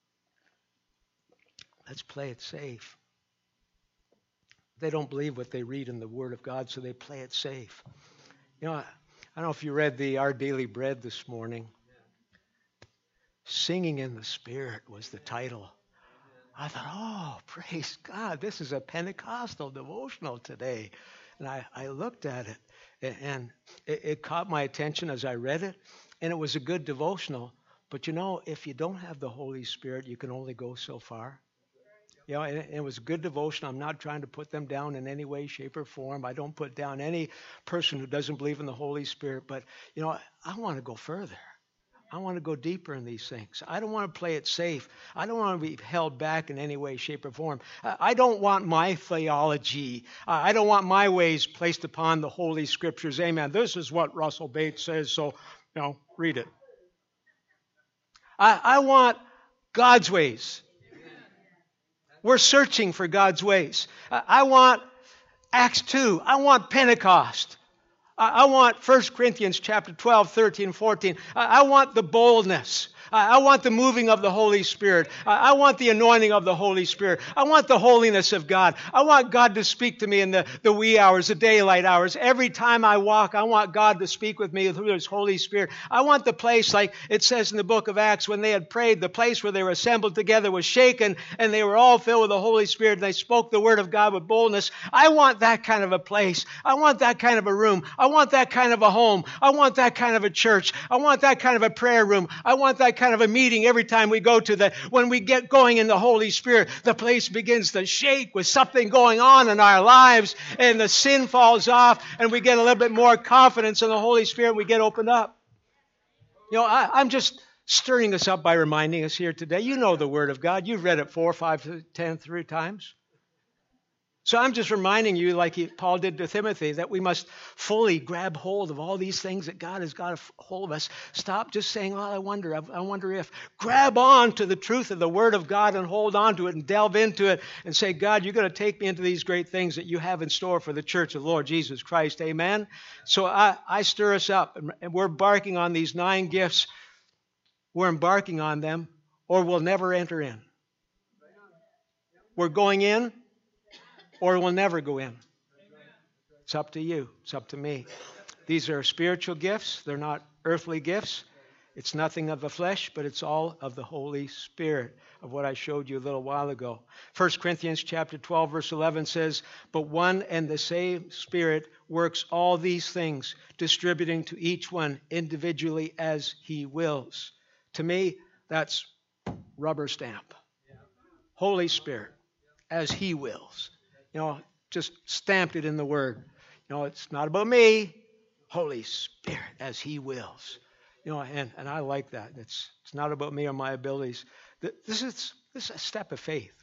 Let's play it safe. They don't believe what they read in the Word of God, so they play it safe. You know, I don't know if you read Our Daily Bread this morning. Singing in the Spirit was the title. I thought, oh, praise God, this is a Pentecostal devotional today. And I looked at it, and it caught my attention as I read it, and it was a good devotional. But you know, if you don't have the Holy Spirit, you can only go so far. You know, and it was a good devotion. I'm not trying to put them down in any way, shape, or form. I don't put down any person who doesn't believe in the Holy Spirit. But, you know, I want to go further. I want to go deeper in these things. I don't want to play it safe. I don't want to be held back in any way, shape, or form. I don't want my theology. I don't want my ways placed upon the Holy Scriptures. Amen. This is what Russell Bates says, so, you know, read it. I want God's ways. We're searching for God's ways. I want Acts 2. I want Pentecost. I want 1 Corinthians chapter 12, 13, 14. I want the boldness. I want the moving of the Holy Spirit. I want the anointing of the Holy Spirit. I want the holiness of God. I want God to speak to me in the wee hours, the daylight hours. Every time I walk, I want God to speak with me through His Holy Spirit. I want the place, like it says in the book of Acts, when they had prayed, the place where they were assembled together was shaken, and they were all filled with the Holy Spirit, and they spoke the word of God with boldness. I want that kind of a place. I want that kind of a room. I want that kind of a home. I want that kind of a church. I want that kind of a prayer room. I want that kind of a meeting every time we go to that. When we get going in the Holy Spirit, the place begins to shake with something going on in our lives, and the sin falls off, and we get a little bit more confidence in the Holy Spirit. We get opened up. I'm just stirring us up by reminding us here today. You know the Word of God. You've read it 4, 5, 10, 3 times. So I'm just reminding you, like Paul did to Timothy, that we must fully grab hold of all these things that God has got a hold of us. Stop just saying, well, I wonder if. Grab on to the truth of the Word of God and hold on to it and delve into it and say, God, you're going to take me into these great things that you have in store for the church of the Lord Jesus Christ. Amen? So I stir us up, and we're embarking on these 9 gifts. We're embarking on them, or we'll never enter in. We're going in, or we'll never go in. It's up to you. It's up to me. These are spiritual gifts. They're not earthly gifts. It's nothing of the flesh, but it's all of the Holy Spirit, of what I showed you a little while ago. 1 Corinthians chapter 12, verse 11 says, "But one and the same Spirit works all these things, distributing to each one individually as He wills." To me, that's rubber stamp. Holy Spirit, as He wills. Just stamped it in the Word. It's not about me. Holy Spirit, as He wills. And I like that. It's not about me or my abilities. This is a step of faith.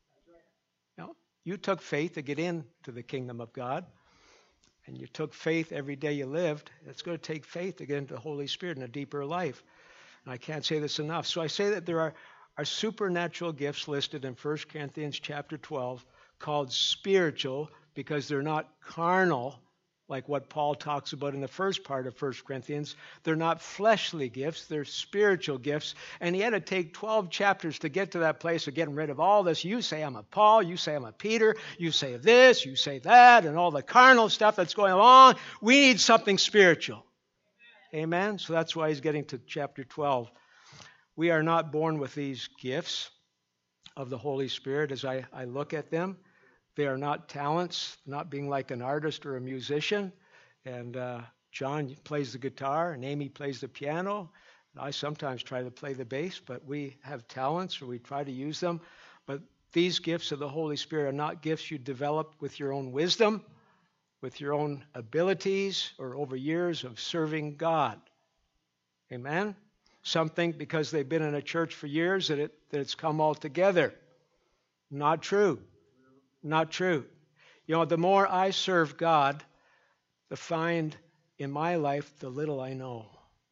You took faith to get into the kingdom of God, and you took faith every day you lived. It's going to take faith to get into the Holy Spirit in a deeper life. And I can't say this enough. So I say that there are supernatural gifts listed in 1 Corinthians chapter 12, called spiritual, because they're not carnal, like what Paul talks about in the first part of 1 Corinthians. They're not fleshly gifts, they're spiritual gifts. And he had to take 12 chapters to get to that place of getting rid of all this. You say I'm a Paul, you say I'm a Peter, you say this, you say that, and all the carnal stuff that's going on. We need something spiritual. Amen? So that's why he's getting to chapter 12. We are not born with these gifts of the Holy Spirit. As I look at them, they are not talents, not being like an artist or a musician. And John plays the guitar, and Amy plays the piano. I sometimes try to play the bass, but we have talents, or we try to use them. But these gifts of the Holy Spirit are not gifts you develop with your own wisdom, with your own abilities, or over years of serving God. Amen? Something because they've been in a church for years that it's come all together. Not true. Not true. The more I serve God, the find in my life the little I know.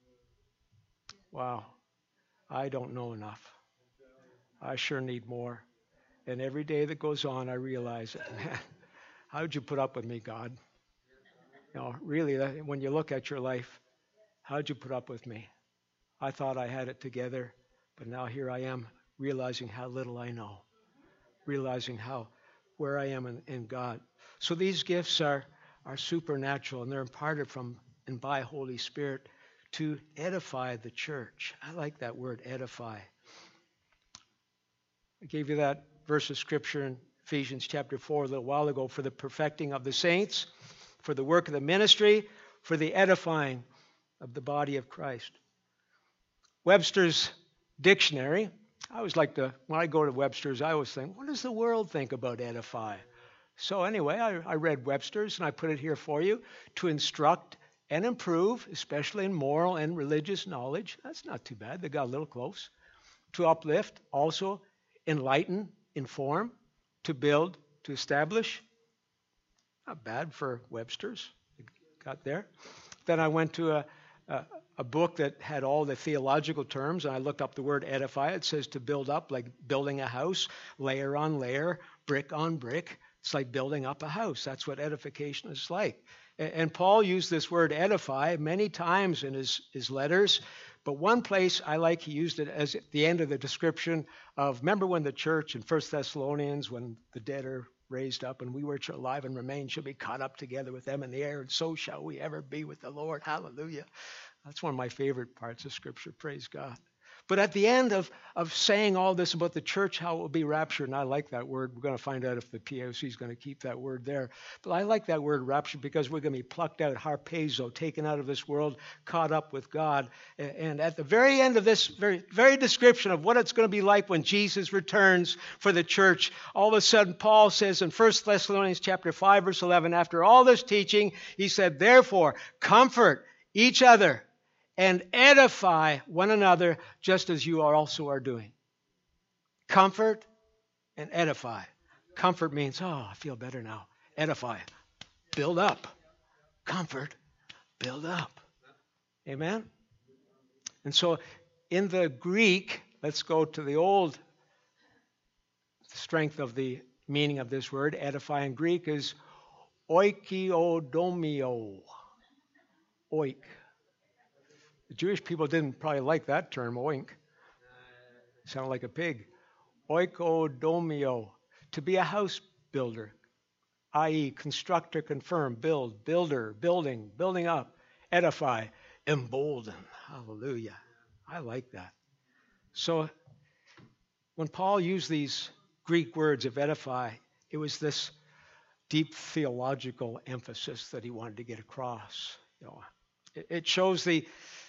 Wow. I don't know enough. I sure need more. And every day that goes on, I realize, man, how'd you put up with me, God? Really, when you look at your life, how'd you put up with me? I thought I had it together, but now here I am realizing how little I know, realizing where I am in God. So these gifts are supernatural, and they're imparted from and by Holy Spirit to edify the church. I like that word, edify. I gave you that verse of Scripture in Ephesians chapter 4 a little while ago, for the perfecting of the saints, for the work of the ministry, for the edifying of the body of Christ. Webster's dictionary, I always like to, when I go to Webster's, I always think, what does the world think about edify? So anyway, I read Webster's, and I put it here for you. To instruct and improve, especially in moral and religious knowledge. That's not too bad. They got a little close. To uplift, also enlighten, inform, to build, to establish. Not bad for Webster's. Got there. Then I went to a book that had all the theological terms, and I looked up the word edify. It says to build up, like building a house, layer on layer, brick on brick. It's like building up a house. That's what edification is like. And Paul used this word edify many times in his letters, But one place I like, he used it as at the end of the description of, remember when the church in 1 Thessalonians, when the dead are raised up and we which are alive and remain shall be caught up together with them in the air, and so shall we ever be with the Lord. Hallelujah. That's one of my favorite parts of Scripture. Praise God. But at the end of saying all this about the church, how it will be raptured, and I like that word. We're going to find out if the PAOC is going to keep that word there. But I like that word raptured because we're going to be plucked out, harpazo, taken out of this world, caught up with God. And at the very end of this very description of what it's going to be like when Jesus returns for the church, all of a sudden Paul says in 1 Thessalonians chapter 5, verse 11, after all this teaching, he said, therefore, comfort each other and edify one another just as you also are doing. Comfort and edify. Comfort means, oh, I feel better now. Edify. Build up. Comfort. Build up. Amen? And so in the Greek, let's go to the old strength of the meaning of this word. Edify in Greek is oikiodomio. Oik. The Jewish people didn't probably like that term, oink. Sounded like a pig. Oikodomio, to be a house builder, i.e. construct or confirm, build, builder, building, building up, edify, embolden. Hallelujah. I like that. So when Paul used these Greek words of edify, it was this deep theological emphasis that he wanted to get across. It shows the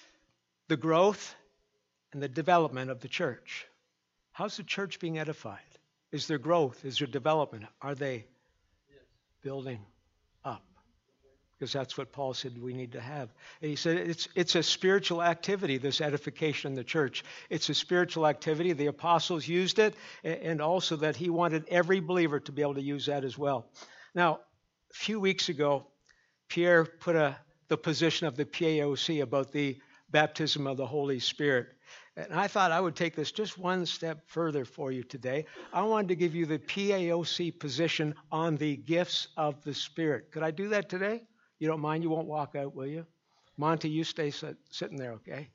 growth and the development of the church. How's the church being edified? Is there growth? Is there development? Are they building up? Because that's what Paul said we need to have. And he said it's a spiritual activity, this edification in the church. It's a spiritual activity. The apostles used it, and also that he wanted every believer to be able to use that as well. Now, a few weeks ago, Pierre put the position of the PAOC about the baptism of the Holy Spirit. And I thought I would take this just one step further for you today. I wanted to give you the PAOC position on the gifts of the Spirit. Could I do that today? You don't mind? You won't walk out, will you? Monty, you stay sitting there, okay?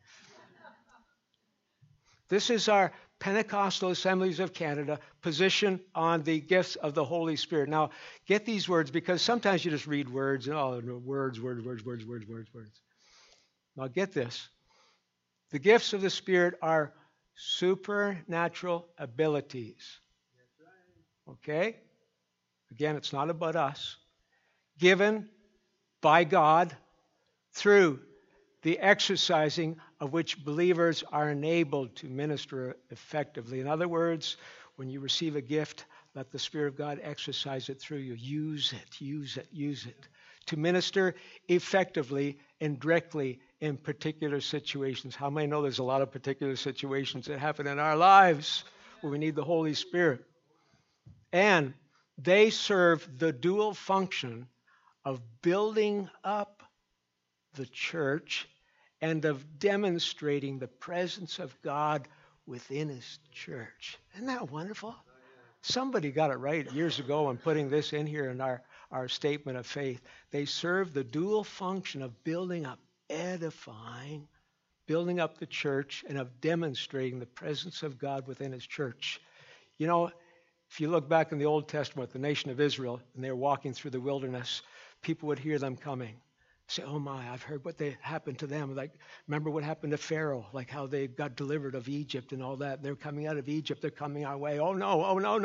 This is our Pentecostal Assemblies of Canada position on the gifts of the Holy Spirit. Now, get these words, because sometimes you just read words and words. Now get this. The gifts of the Spirit are supernatural abilities. Okay? Again, it's not about us. Given by God through the exercising of which believers are enabled to minister effectively. In other words, when you receive a gift, let the Spirit of God exercise it through you. Use it. To minister effectively and directly in particular situations. How many know there's a lot of particular situations that happen in our lives where we need the Holy Spirit? And they serve the dual function of building up the church and of demonstrating the presence of God within His church. Isn't that wonderful? Somebody got it right years ago in putting this in here in our statement of faith. They serve the dual function of building up, edifying, building up the church, and of demonstrating the presence of God within His church. You know, if you look back in the Old Testament, the nation of Israel, and they were walking through the wilderness, people would hear them coming. Say, oh my, I've heard what happened to them. Like, remember what happened to Pharaoh, like how they got delivered of Egypt and all that. They're coming out of Egypt. They're coming our way. Oh no.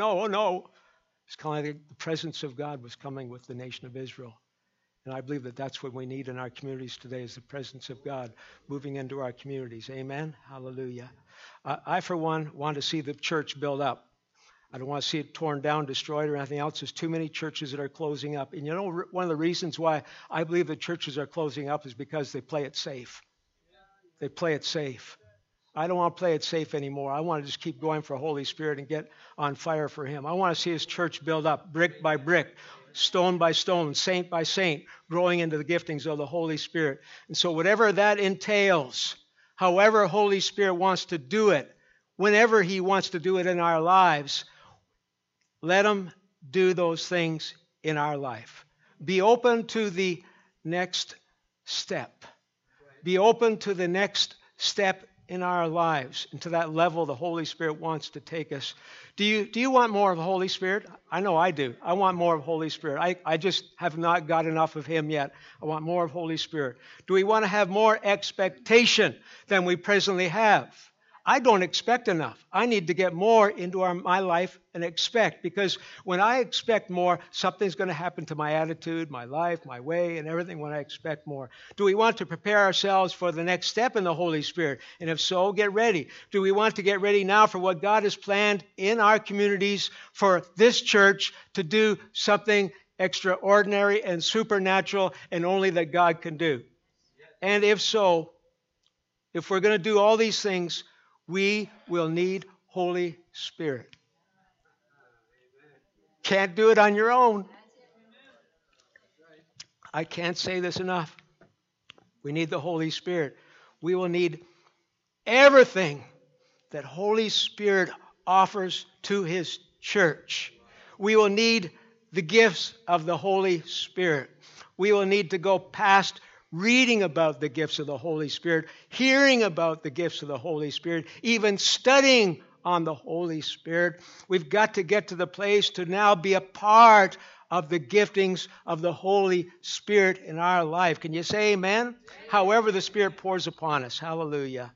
It's kind of like the presence of God was coming with the nation of Israel. And I believe that that's what we need in our communities today, is the presence of God moving into our communities. Amen? Hallelujah. I, for one, want to see the church build up. I don't want to see it torn down, destroyed, or anything else. There's too many churches that are closing up. And you know, one of the reasons why I believe the churches are closing up is because they play it safe. They play it safe. I don't want to play it safe anymore. I want to just keep going for Holy Spirit and get on fire for Him. I want to see His church build up brick by brick, stone by stone, saint by saint, growing into the giftings of the Holy Spirit. And so whatever that entails, however Holy Spirit wants to do it, whenever He wants to do it in our lives, let Him do those things in our life. Be open to the next step. Be open to the next step in our lives, into that level the Holy Spirit wants to take us. Do you want more of the Holy Spirit? I know I do. I want more of Holy Spirit. I just have not got enough of Him yet. I want more of Holy Spirit. Do we want to have more expectation than we presently have? I don't expect enough. I need to get more into my life and expect, because when I expect more, something's going to happen to my attitude, my life, my way, and everything when I expect more. Do we want to prepare ourselves for the next step in the Holy Spirit? And if so, get ready. Do we want to get ready now for what God has planned in our communities for this church to do something extraordinary and supernatural and only that God can do? And if so, if we're going to do all these things, we will need Holy Spirit. Can't do it on your own. I can't say this enough. We need the Holy Spirit. We will need everything that Holy Spirit offers to His church. We will need the gifts of the Holy Spirit. We will need to go past reading about the gifts of the Holy Spirit, hearing about the gifts of the Holy Spirit, even studying on the Holy Spirit. We've got to get to the place to now be a part of the giftings of the Holy Spirit in our life. Can you say amen? However the Spirit pours upon us. Hallelujah.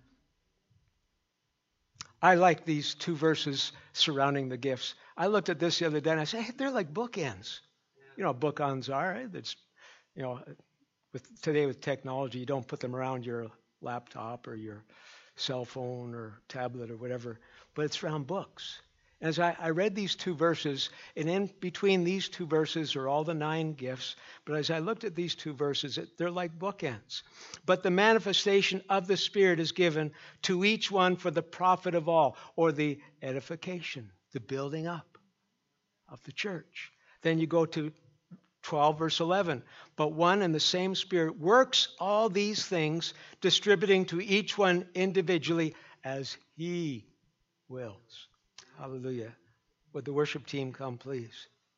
I like these two verses surrounding the gifts. I looked at this the other day and I said, hey, they're like bookends. You know what bookends are, right? It's, you know, today with technology, you don't put them around your laptop or your cell phone or tablet or whatever, but it's around books. And as I read these two verses, and in between these two verses are all the 9 gifts, but as I looked at these two verses, they're like bookends. But the manifestation of the Spirit is given to each one for the profit of all, or the edification, the building up of the church. Then you go to 12 verse 11. But one and the same Spirit works all these things, distributing to each one individually as He wills. Hallelujah. Would the worship team come, please?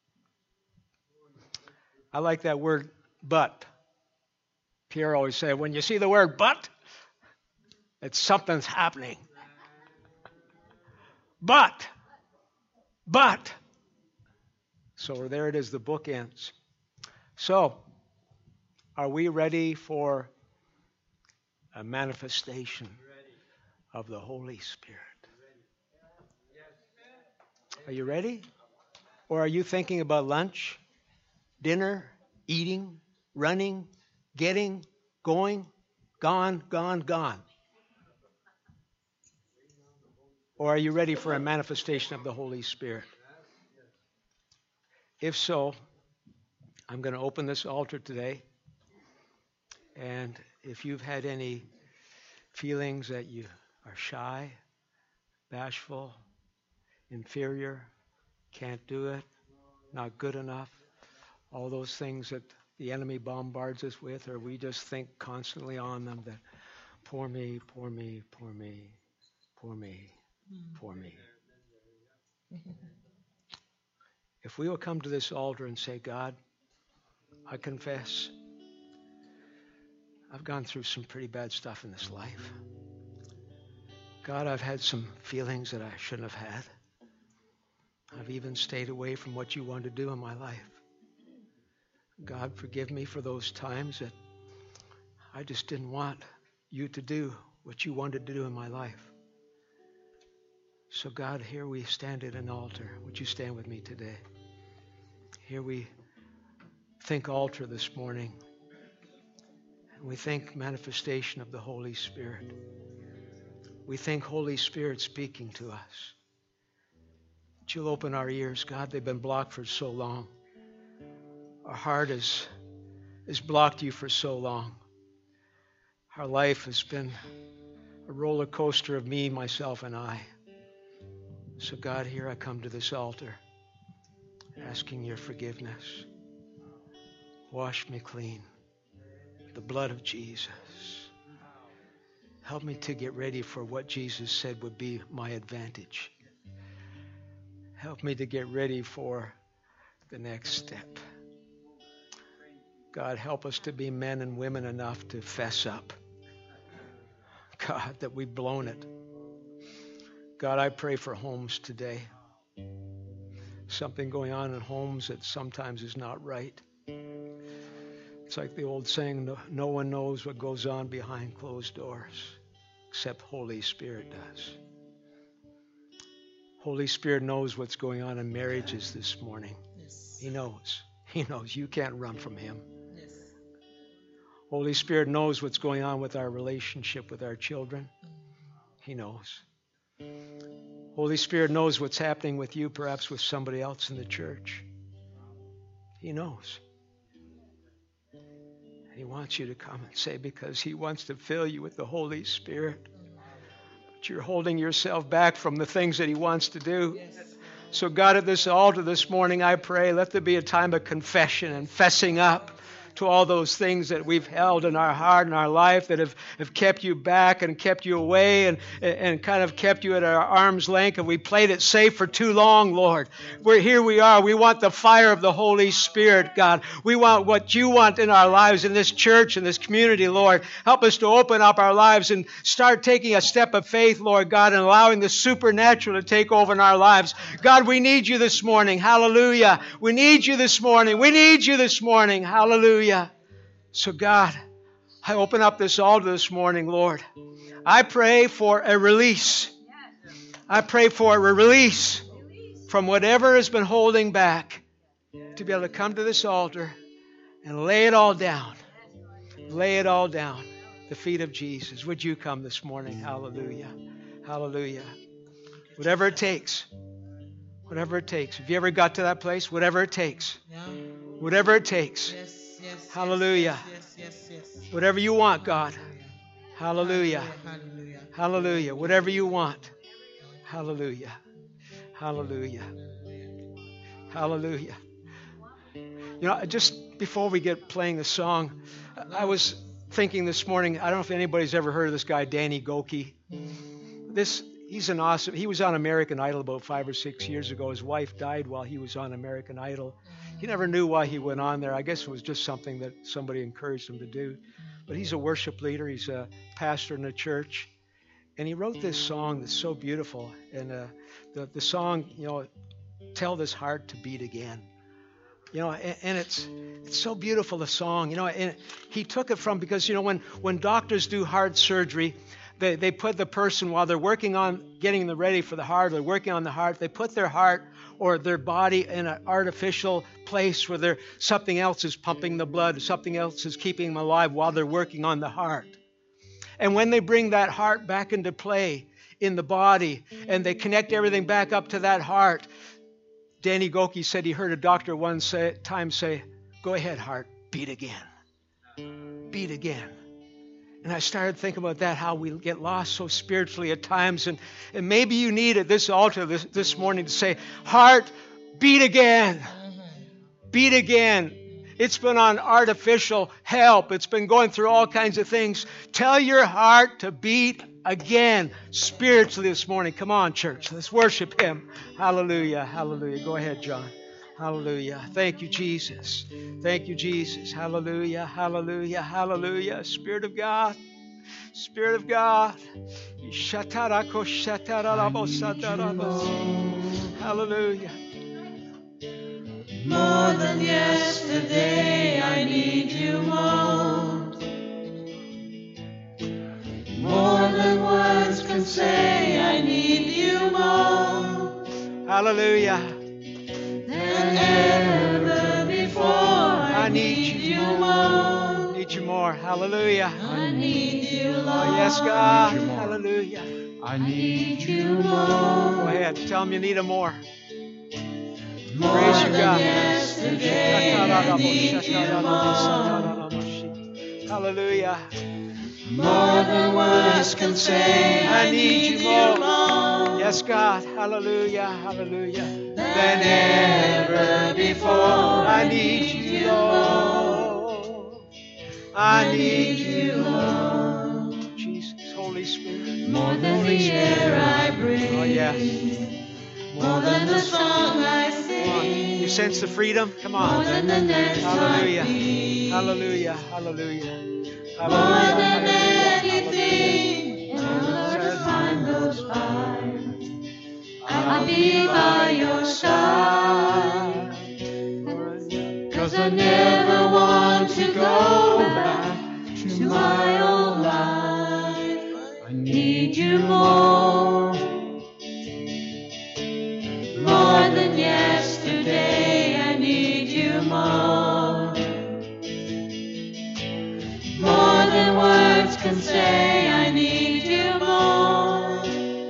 I like that word, but. Pierre always said, when you see the word but, it's something's happening. But. So there it is, the bookends. So, are we ready for a manifestation of the Holy Spirit? Are you ready? Or are you thinking about lunch, dinner, eating, running, getting, going, gone? Or are you ready for a manifestation of the Holy Spirit? If so, I'm going to open this altar today. And if you've had any feelings that you are shy, bashful, inferior, can't do it, not good enough, all those things that the enemy bombards us with, or we just think constantly on them that poor me. If we will come to this altar and say, God, I confess, I've gone through some pretty bad stuff in this life. God, I've had some feelings that I shouldn't have had. I've even stayed away from what you wanted to do in my life. God, forgive me for those times that I just didn't want you to do what you wanted to do in my life. So God, here we stand at an altar. Would you stand with me today? Here we think altar this morning. And we think manifestation of the Holy Spirit. We think Holy Spirit speaking to us. That you'll open our ears, God. They've been blocked for so long. Our heart has blocked you for so long. Our life has been a roller coaster of me, myself, and I. So God, here I come to this altar, asking your forgiveness. Wash me clean. The blood of Jesus. Help me to get ready for what Jesus said would be my advantage. Help me to get ready for the next step. God, help us to be men and women enough to fess up. God, that we've blown it. God, I pray for homes today. Something going on in homes that sometimes is not right. It's like the old saying, no one knows what goes on behind closed doors, except Holy Spirit does. Holy Spirit knows what's going on in marriages this morning. Yes. He knows. He knows. You can't run from Him. Yes. Holy Spirit knows what's going on with our relationship with our children. He knows. Holy Spirit knows what's happening with you, perhaps with somebody else in the church. He knows. He wants you to come and say, because He wants to fill you with the Holy Spirit. But you're holding yourself back from the things that He wants to do. Yes. So God, at this altar this morning, I pray, let there be a time of confession and fessing up to all those things that we've held in our heart and our life that have kept you back and kept you away and kind of kept you at our arm's length, and we played it safe for too long, Lord. Here we are. We want the fire of the Holy Spirit, God. We want what you want in our lives, in this church, in this community, Lord. Help us to open up our lives and start taking a step of faith, Lord God, and allowing the supernatural to take over in our lives. God, we need you this morning. Hallelujah. We need you this morning. We need you this morning. Hallelujah. So God, I open up this altar this morning, Lord. I pray for a release. I pray for a release from whatever has been holding back to be able to come to this altar and lay it all down. Lay it all down at the feet of Jesus. Would you come this morning? Hallelujah. Hallelujah. Whatever it takes. Whatever it takes. Have you ever got to that place? Whatever it takes. Yeah. Whatever it takes. Yes. Yes. Hallelujah. Yes. Whatever you want, God. Hallelujah. Hallelujah. Hallelujah. Whatever you want. Hallelujah. Hallelujah. Hallelujah. You know, just before we get playing the song, I was thinking this morning, I don't know if anybody's ever heard of this guy, Danny Gokey. He's an awesome, he was on American Idol about 5 or 6 years ago. His wife died while he was on American Idol. He never knew why he went on there. I guess it was just something that somebody encouraged him to do. But he's a worship leader. He's a pastor in a church. And he wrote this song that's so beautiful. And the song, you know, tell this heart to beat again. You know, and it's so beautiful, the song. You know, and he took it from, because, you know, when doctors do heart surgery, they put the person, while they're working on getting them ready for the heart, they're working on the heart, they put their heart or their body in an artificial place where something else is pumping the blood, something else is keeping them alive while they're working on the heart. And when they bring that heart back into play in the body and they connect everything back up to that heart, Danny Gokey said he heard a doctor one time say, "Go ahead, heart, beat again. Beat again." And I started thinking about that, how we get lost so spiritually at times. And maybe you need at this altar this morning to say, "Heart, beat again. Beat again." It's been on artificial help. It's been going through all kinds of things. Tell your heart to beat again spiritually this morning. Come on, church. Let's worship Him. Hallelujah. Hallelujah. Go ahead, John. Hallelujah. Thank you, Jesus. Thank you, Jesus. Hallelujah. Hallelujah. Hallelujah. Spirit of God. Spirit of God. Hallelujah. More than yesterday, I need you more. More than words can say, I need you more. Hallelujah. Than ever before, I need you more. Need you more. Hallelujah. I need you, Lord. Oh, yes, God. Hallelujah. I need you more. Go ahead. Tell Him you need Him more. More Praise you, than God. yesterday, I need you more. Hallelujah. More than words can say, I need you more. Yes, God. Hallelujah. Hallelujah. Than ever before, I need you, Lord. I need you, Lord. Jesus, Holy Spirit. More than the air I breathe. Oh, yes. More than the song I Come on. sing. You sense the freedom? Come More on. than the next Hallelujah. heartbeat. Hallelujah. Hallelujah. More than anything in goes by, I'll be by your side. 'Cause I never want to go back to my old life. I need you more than yesterday. I need you more than words can say. I need you more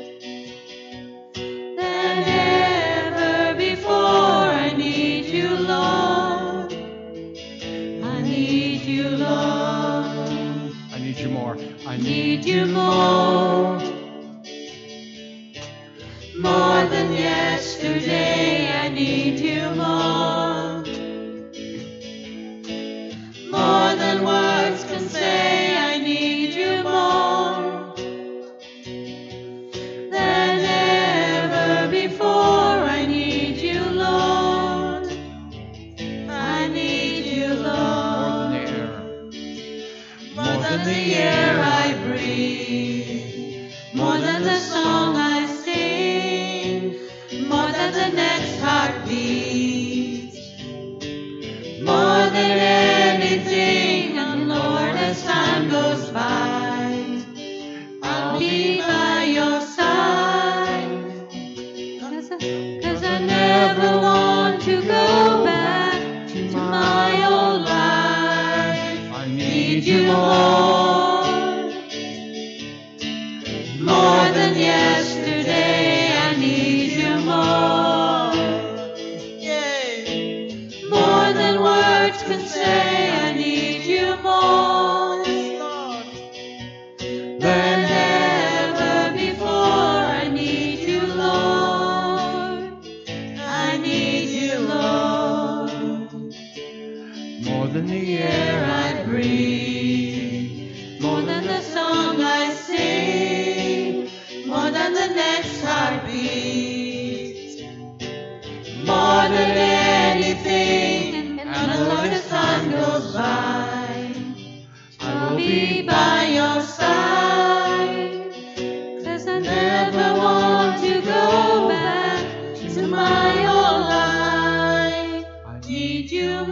than ever before. I need you, Lord. I need you, Lord. I need you more. I need you more than yesterday. I need you more than words can say. I need you more than ever before. I need you, Lord. I need you, Lord. More than the air I breathe, more than the song I sing, more than the next heartbeat, more than anything. And Lord, as time goes by, I'll be by your side. 'Cause I never want to go back to my old life. I Need you more than yesterday. I need you more, more than words can say. I need you more than ever before. I need you, Lord. I need you, Lord. More than the Air I breathe, more than the song I sing, more than the next heartbeat, more than anything. And Lord, as time goes by, I'll be by your side. 'Cause I never want to go back to my old life. I need you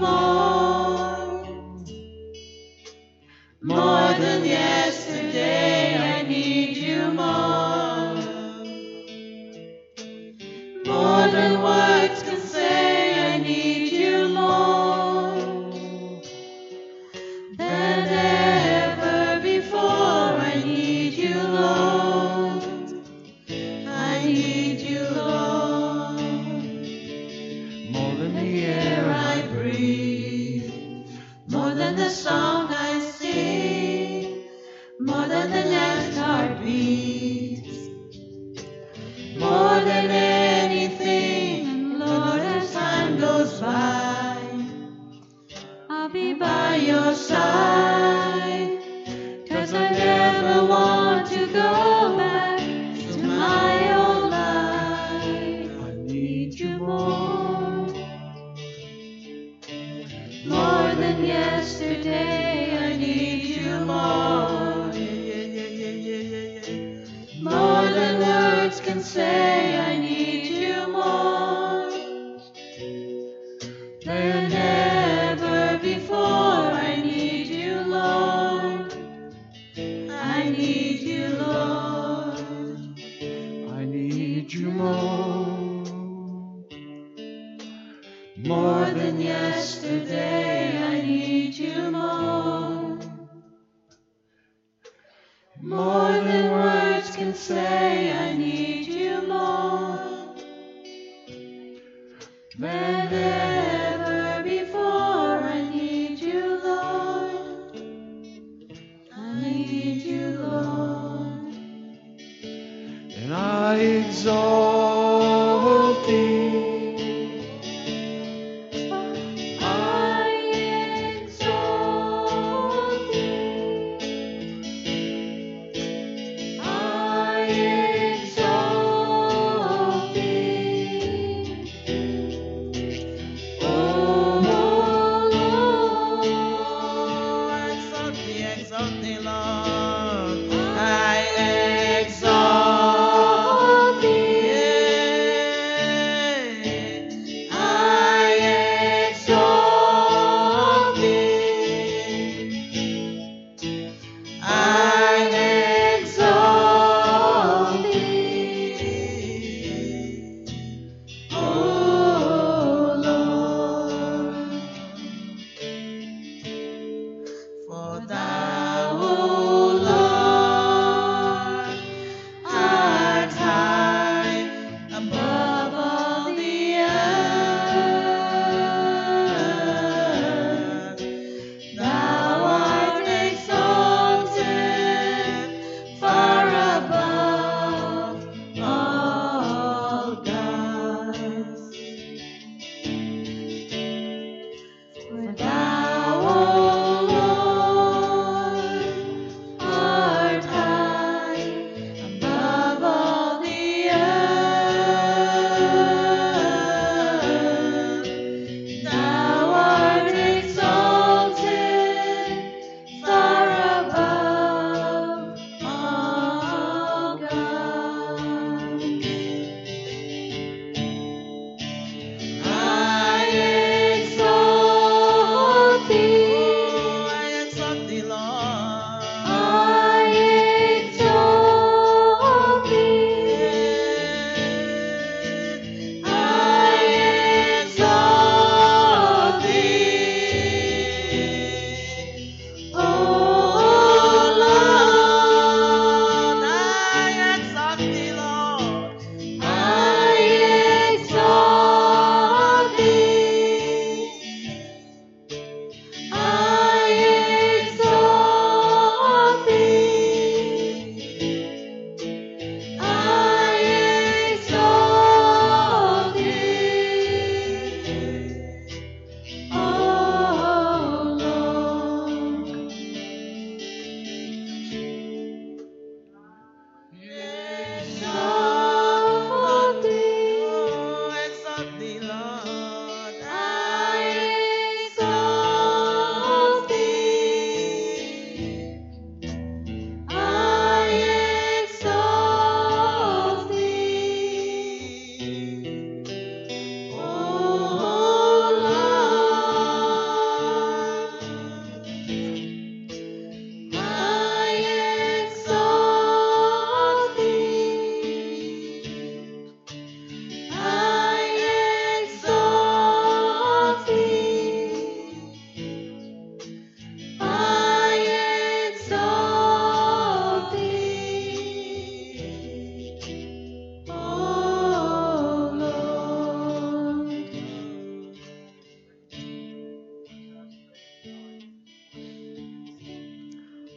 more than yesterday. I need you more than words can say. I need you more than ever before. I need you, Lord. I need you, Lord. more than The air I breathe, more than the song I sing, more than the next heartbeat, more than anything. Lord, as time goes by, I'll be by your side. 'Cause I never want to go back to my old life. I need you more than yesterday. I need you more than words can say. I need you more than ever before. I need you, Lord. I need you, Lord. I need you More than yesterday. I need you more than words can say. I need you more than ever before. I need you, Lord. I need you, Lord. and I exalt thee. Exalt thee, Lord. I exalt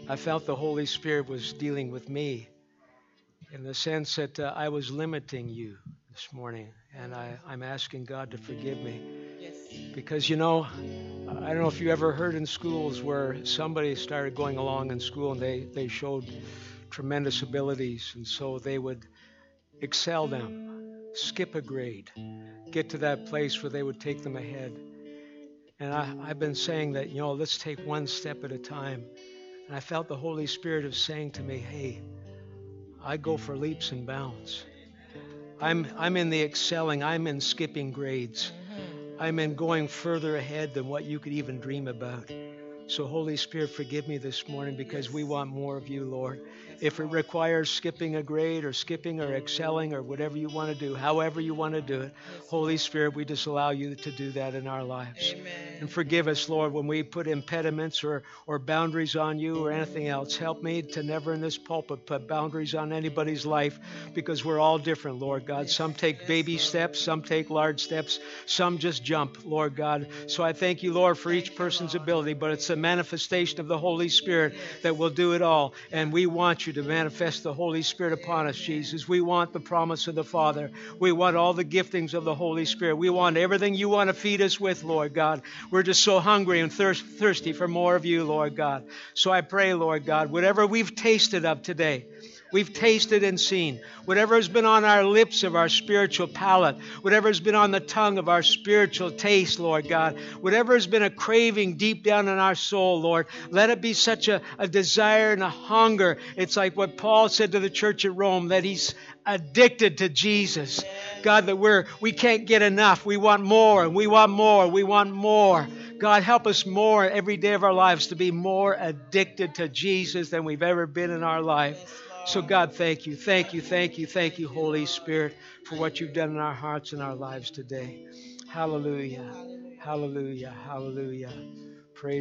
I felt the Holy Spirit was dealing with me in the sense that I was limiting you this morning, and I'm asking God to forgive me. Yes. Because, I don't know if you ever heard in schools where somebody started going along in school and they showed tremendous abilities, and so they would excel them, skip a grade, get to that place where they would take them ahead. And I've been saying that, let's take one step at a time. And I felt the Holy Spirit of saying to me, hey, I go for leaps and bounds. I'm in the excelling. I'm in skipping grades. I'm in going further ahead than what you could even dream about. So Holy Spirit, forgive me this morning, because we want more of you, Lord. If it requires skipping a grade or skipping or excelling or whatever you want to do, however you want to do it, Holy Spirit, we just allow you to do that in our lives. Amen. And forgive us, Lord, when we put impediments or boundaries on you or anything else. Help me to never in this pulpit put boundaries on anybody's life, because we're all different, Lord God. Some take baby steps, some take large steps, some just jump, Lord God. So I thank you, Lord, for each person's ability, but it's a manifestation of the Holy Spirit that will do it all. And we want you to manifest the Holy Spirit upon us, Jesus. We want the promise of the Father. We want all the giftings of the Holy Spirit. We want everything you want to feed us with, Lord God. We're just so hungry and thirsty for more of you, Lord God. So I pray, Lord God, whatever we've tasted of today, we've tasted and seen. Whatever has been on our lips of our spiritual palate, whatever has been on the tongue of our spiritual taste, Lord God, whatever has been a craving deep down in our soul, Lord, let it be such a desire and a hunger. It's like what Paul said to the church at Rome, that he's addicted to Jesus. God, that we can't get enough. We want more, and we want more, we want more. God, help us more every day of our lives to be more addicted to Jesus than we've ever been in our life. So God, thank you, Holy Spirit, for what you've done in our hearts and our lives today. Hallelujah, hallelujah, hallelujah.